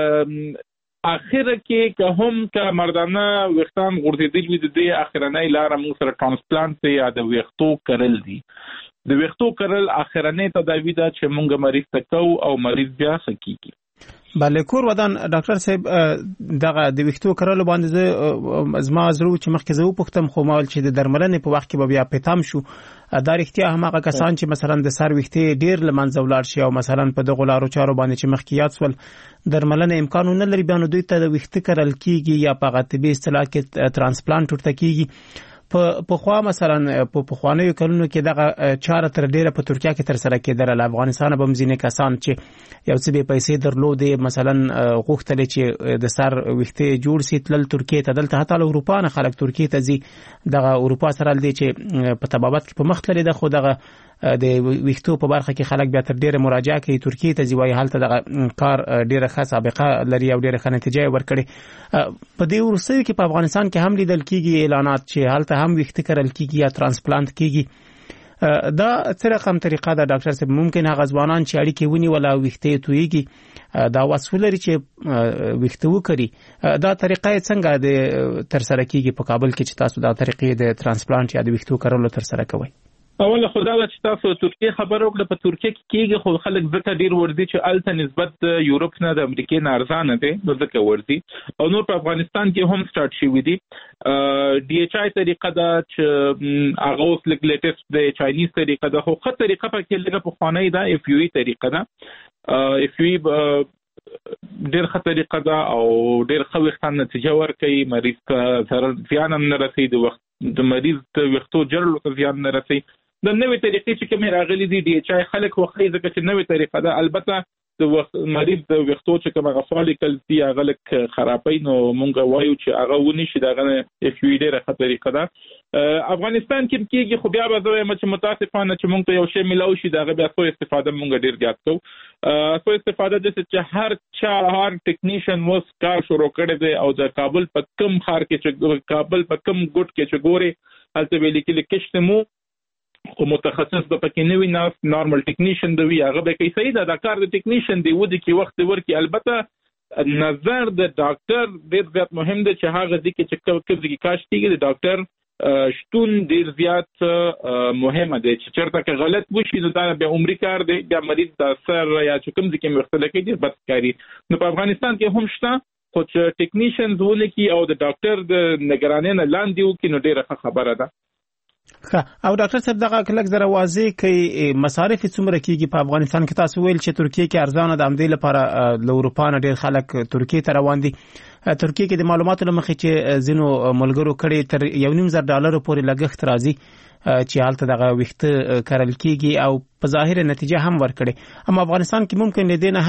اخر کې که هم که مردانه وختان غورځېدل وي د دې اخرنۍ لار موږ سره ترانسپلانت یا د وختو کرل دي د وختو کرل اخرنۍ تداوی ده چې مونږ مریض تکو او مریض بیا سکیږي بله کور ودان ډاکټر صاحب دغه د وختو کرل باندې زما زرو چې مخکې زو پختم خو مال چې د درملنې په وخت کې به بیا پېتام شو دا رښتیا هم هغه کسان چې مثلا د سر وختې ډیر لمنځه ولاړ شي او مثلا په دغه لارو چارو باندې چې مخکې یاد سول درملنه امکان نه لري بیا نو دوی ته د وخت کرل کیږي یا په غتبي اصطلاح کې ترانسپلانت ورته کیږي په په خوا مثلا په پخوانیو کلونو کې دغه چاره تر ډیره په ترکیه کې تر سره کېدل افغانستان به مزینه کسان چې یو څه به پیسې درلودې مثلا غوښتل چې د سر وخته جوړ سي تل ترکیه ته دلته حتی اروپا نه خلک ترکیه ته ځي دغه اروپا سره لدی چې په تبابت کې په مخ تللی ده خو دغه د وختو په برخه کې خلک بیا تر ډیره مراجعه کوي ترکیه ته ځي وای حالت دغه کار ډیره ښه سابقه لري او ډیره ښه نتیجه ورکړي په دې ورسوي کې په افغانستان کې هم لیدل کیږي اعلانات چې حالت هم وخت کرل کیږي یا ترانسپلانت کیږي دا څه رقم طریقه ده ډاکټر صاحب؟ ممکن هغه ځوانان چې اړیکې ونی ولا ویښته تویږي دا وسولري چې ویښته وکړي دا طریقه څنګه د تر سره کیږي په کابل کې چې تاسو دا طریقې د ترانسپلانت یا د ویښتو کارولو تر سره کوي؟ اوله خدا چې تاسو ترکیه خبر وکړه په ترکیه کې کېږي خو خلک ځکه ډیر ورځي چې الته نسبت د یورپ نه د امریکا نه ارزانه دي نو ځکه ورځي او نور په افغانستان کې هم سٹارټ شوی دي ډي ایچ آی طریقه دا چې هغه اوس لګ لیټیسټ د چاینیز طریقه دا خو خه طریقه په کې لګه په خوانی دا اف یو ای طریقه دا اف یو ای ډیر ښه طریقه دا او ډیر ښه وختان نتیجه ورکوي مریض ته ضرر زیان هم نه رسي د وخت د مریض ته وختو جرلو ته زیان نه رسي د نوې طریقې چې کوم راغلي دي ډي ایچ آی خلک وخت ځکه چې نوې طریقه ده البته د مریض د وختو چې کوم غفالکل دی هغه لک خرابې نو مونږ وایو چې هغه ونی شي دغه اف یو ډیره ښه طریقه ده افغانستان کې کېږي خو بیا به زه چې متاسفانه چې مونږ ته یو شی ملاو شي دغه بیا څو استفاده مونږ ډیر زیات کوو څو استفاده د چې هر چا هر ټیکنیشن وس کار شروع کړی دی او د کابل په کم خار کې چې کابل په کم ګټ کې چې ګوري هلته ویل کې کېشته مو او متخصص به پکې نه وي ناس نارمل ټیکنیشن دی هغه به کوي صحیح ده دا کار د ټیکنیشن دی ودی کې وخت ورکی البته نظر د ډاکټر ډیر زیات مهم دی چې هغه ځکه چې کوم ځکه کاش کیږي د ډاکټر شتون ډیر زیات مهمه دی چې چرته کې غلط وشي نو دا به عمرې کار دی بیا مریض د اثر یا چې کوم ځکه مختلف کې بد کاری نو په افغانستان کې هم شته خو چې ټیکنیشنز ولکي او د ډاکټر د نگرانۍ نه لاندې وکړي نو ډیره خبره ده. او ډاکټر صاحب دغه کلک زره واضح کوي مصارف څومره کیږي په افغانستان کې؟ تاسو ویل چې ترکیه کې ارزانه د امدې لپاره له اروپا نه ډیر خلک ترکیه ته روان دي. ترکیه کې د معلوماتو لمخې چې زینو ملګرو کړي تر یو نیم زر ډالر پورې لګښت راځي چې حالت دغه وخت کارل کیږي او په ظاهر نتیجه هم ورکړي اما افغانستان کې ممکن لدينا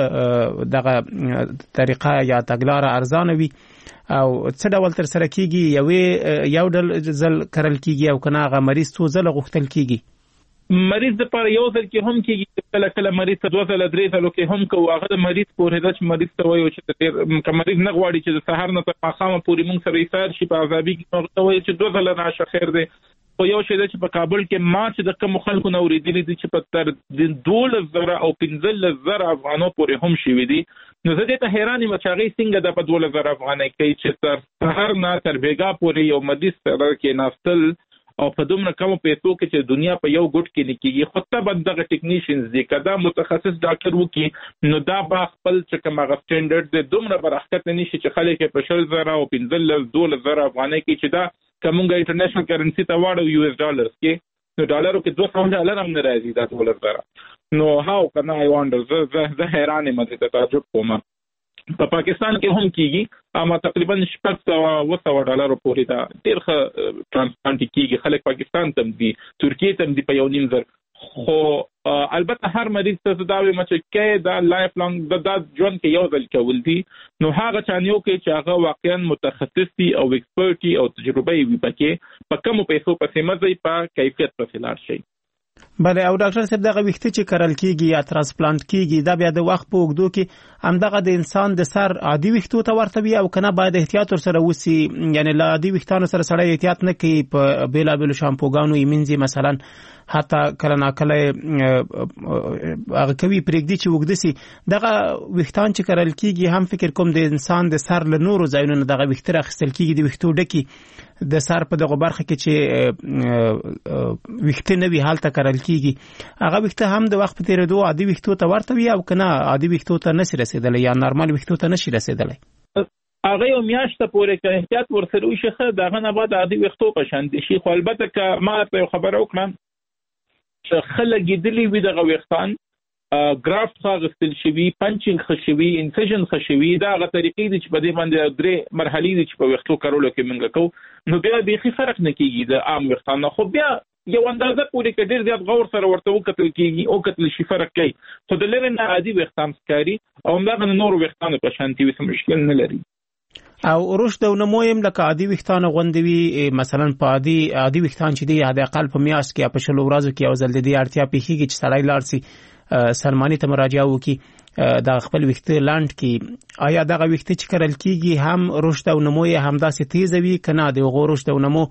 هم دغه طریقه یا تګلاره ارزانه وي او څه ډول تر سره کیږي یو یو ډول ځل کارل کیږي او کنه هغه مریض څو ځله غوښتل کیږي؟ مریض لپاره یو ځل کې هم کیږي کله کله مریض ته دوه ځله درې ځله کې هم کوو هغه د مریض پورې د مریض ته وایو چې د مریض نه غواړي چې د سحر نه تر ماښامه پورې موږ سره ایثار شي په عذابي کې نو وایي چې دوه ځله راشه خیر دی خو یو شی چې په کابل کې ما چې د کوم خلکو نو ورېدلې دي چې په تر دولس زره او پنځلس زره افغانو پورې هم شوي دي نو زه دې ته حیران یم چې هغې څنګه د په دولس زره افغانۍ کوي چې تر سهار نه تر بېګا پورې یو مریض سره کېناستل او په دومره کمو پیسو کې چې دنیا په یو ګوټ کې نه کېږي خو ته به دغه ټیکنیشنز دي که دا متخصص ډاکټر وکړي نو دا به خپل چې کوم هغه سټینډرډ دی دومره به راښکته نه شي چې خلک یې په شل زره او پنځلس دولس زره افغانۍ کې چې دا که مونږ انټرنیشنل کرنسي ته واړو یو ایس ډالرز کې نو ډالرو کې دوه سوه ډالر هم نه راځي دا دولس زره نو هاو که نه آی وانډر زه حیران یم دې ته تعجب کوم په پاکستان کې هم کیږي اما تقریبا شپږ سوه اوه سوه ډالرو پورې دا ډېر ښه ټرانسپلانټ کیږي خلک پاکستان ته ځي ترکیې ته ځي په یو نیم زر خو البته هر مریض ته دا وایم چې کې دا لایف لانګ د دا ژوند کې یو ځل کول دي نو هغه چانیو کې چې هغه واقعا متخصص دي او ایکسپرټي او تجربه یې وي پکې په کمو پیسو پسې مزي په کیفیت پسې لاړ شي. بله او ډاکټر صاحب دغه ویښته چې کرل کیږي یا ترانسپلانت کیږي دا بیا د وخت په اوږدو کې همدغه د انسان د سر عادي ویښتو ته ورته وي او کنه باید احتیاط ورسره وسی یعنی له عادي ویښتانو سره سړی احتیاط نه کوي په بیلابیلو شامپوګانو یې مینځي مثلا حتی کله ناکله هغه کوي پرېږدي چې اوږده سي دغه ویښتان چې کرل کیږي هم فکر کوم د انسان د سر له نورو ځایونو نه دغه ویښته راخیستل کیږي د ویښتو ډکې د سر په دغه برخه کې چې ویښته نه وي هلته کرل کیږي هغه ویښته هم د وخت په تېرېدو عادي ویښتو ته ورته وي او کنه عادي ویښتو ته نشي رسېدلی یا نارمل ویښتو ته نشي رسېدلی هغه یو میاشته پورې که احتیاط ورسره وشي ښه د هغه نه بعد عادي ویښتو په شان دي شي خو البته که ما ته یو خبره وکړم چې ښه لګېدلي وي دغه ویښتان ګرافت ښه اخیستل شوي پنچینګ ښه شوي انسیژن ښه شوي دا هغه طریقې دي چې په دې باندې درې مرحلې دي چې په ویښتو کارولو کې موږ کوو نو بیا بیخي فرق نه کېږي د عام ویښتان نه خو بیا یو اندازه پورې که ډېر زیات غور سره ورته وکتل کېږي وکتل شي فرق کوي خو د لرې نه عادي ویښتان ښکاري او همدغه د نورو ویښتانو په شانتي وي څه مشکل نه لري. او رشد او نمو هم لکه عادي ویښتان غوندې وي مثلا په عادي عادي ویښتان چې دی حد اقل په میاشت کې یا په شلو ورځو کې یو ځل د دې اړتیا پیښیږي چې سړی لاړ سي سلماني ته مراجعه وکړي دا خپل ویښته لاند کې آیا دغه ویښته چې کرل کیږي هم رشد او نمو یې همداسې تیز وي کنه د هغو رشد او نمو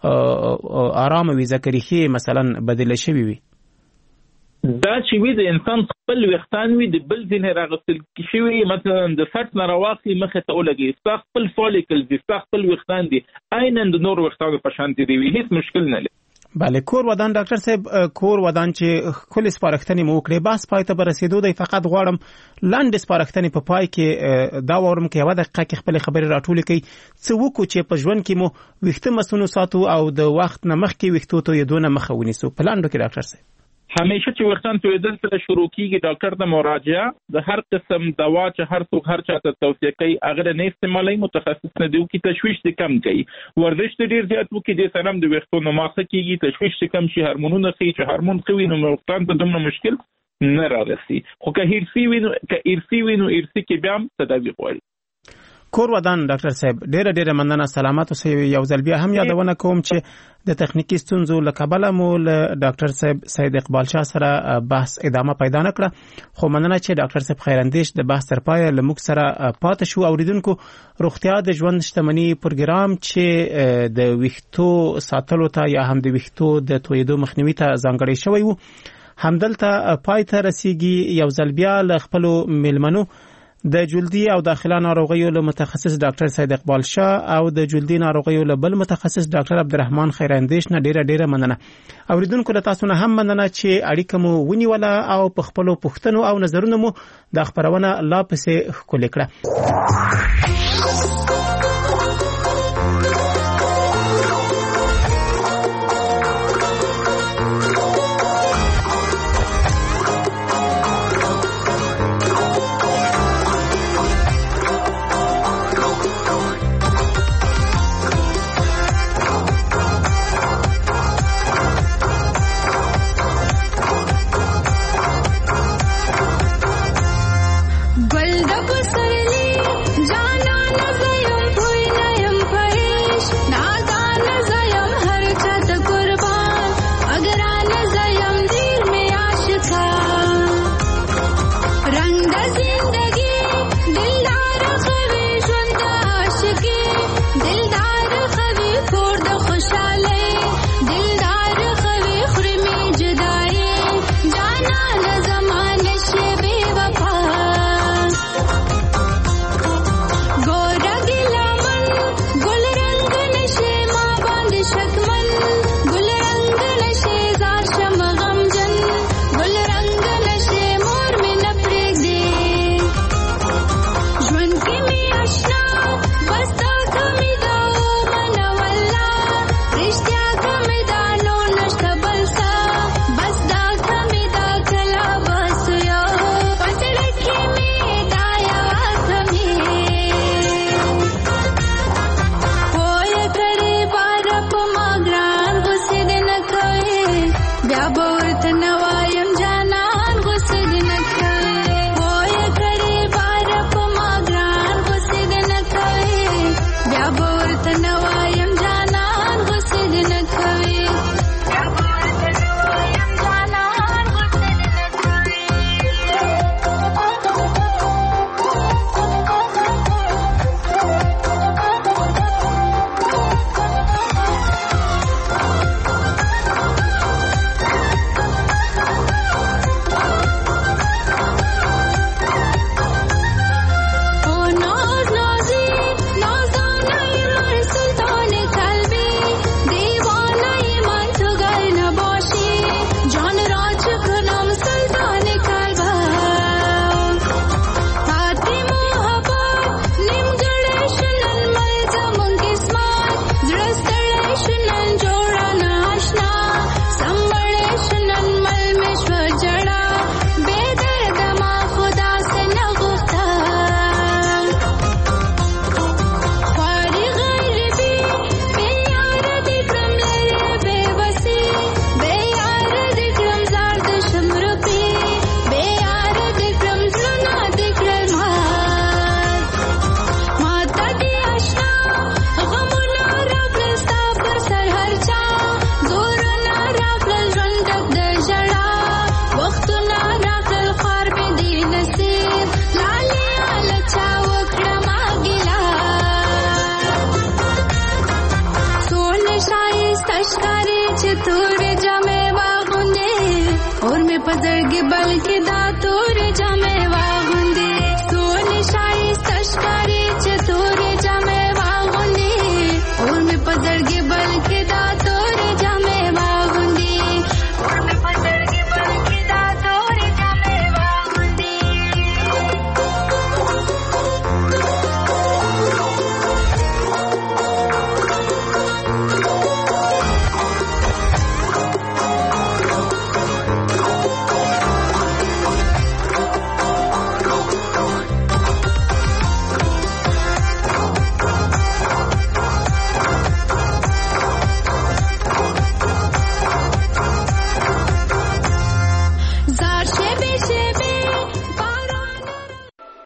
آرام وي ځکه ریښې مثلا بدله شوي وي. دا چې وي د انسان خپل ویښتان وي د بل ځینې راغستل شوي مثلا د سټ نه راواخلي مخې ته ولګي ستا خپل فالیکل دي ستا خپل ویښتان دي عیناً د نور ویښتانو په شان دي وي هیڅ مشکل نه لري. بله کور ودان ډاکټر صاحب کور ودان چې ښکلې سپارښتنې مو وکړې بس پای ته به رسېدو دی فقط غواړم لنډې سپارښتنې په پای کې دا واورم که یوه دقیقه کې خپلې خبرې راټولې کړئ څه وکړو چې په ژوند کې مو ویښته مسونو ساتو او د وخت نه مخکې ویښتو تویېدو نه مخه ونیسو په لنډو کې ډاکټر صاحب. همیشه چې ویښتان تویېدل سره شروع کېږي ډاکټر ته مراجعه د هر قسم دوا چې هر څوک هر چا ته توصیه کوي هغه نه استعمالوي متخصص نه دی وکړي تشویش دې کم کوي ورزش دې ډېر زیات وکړي دې سره هم د ویښتو نه ماخه کېږي تشویش دې کم شي هارمونونه ښیي چې هارمون ښه وي نو ویښتان ته دومره مشکل نه رارسي خو که ارثي وي نو که ارثي وي نو ارثي کې بیا هم تداوي غواړي. کور ودان ډاکټر صاحب ډېره ډېره مننه سلامت اوسئ. یو ځل بیا هم یادونه کوم چې د تخنیکی ستونزو له کبله مو له ډاکټر صاحب سید اقبال شاه سره بحث ادامه پیدا نه کړه خو مننه چې ډاکټر صاحب خیراندیش د بحث تر پایه له موږ سره پاتې شو. اوریدونکو روغتیا د ژوند شتمنۍ پروګرام چې د ویښتو ساتلو ته یا هم د ویښتو د تویېدو مخنیوي ته ځانګړی شوی و همدلته پای ته رسیږي. یو ځل بیا له خپلو میلمنو د جلدی او داخله ناروغیو له متخصص ډاکټر سید اقبال شاه او د جلدی ناروغیو له بل متخصص ډاکټر عبدالرحمن خیراندیش نه ډیره ډیره مننه. اوریدونکو له تاسو نه هم مننه چې اړیکه مو ونیوله او په خپلو پوښتنو او نظرونو مو د خبرونه لا پسې ښکلې کړه.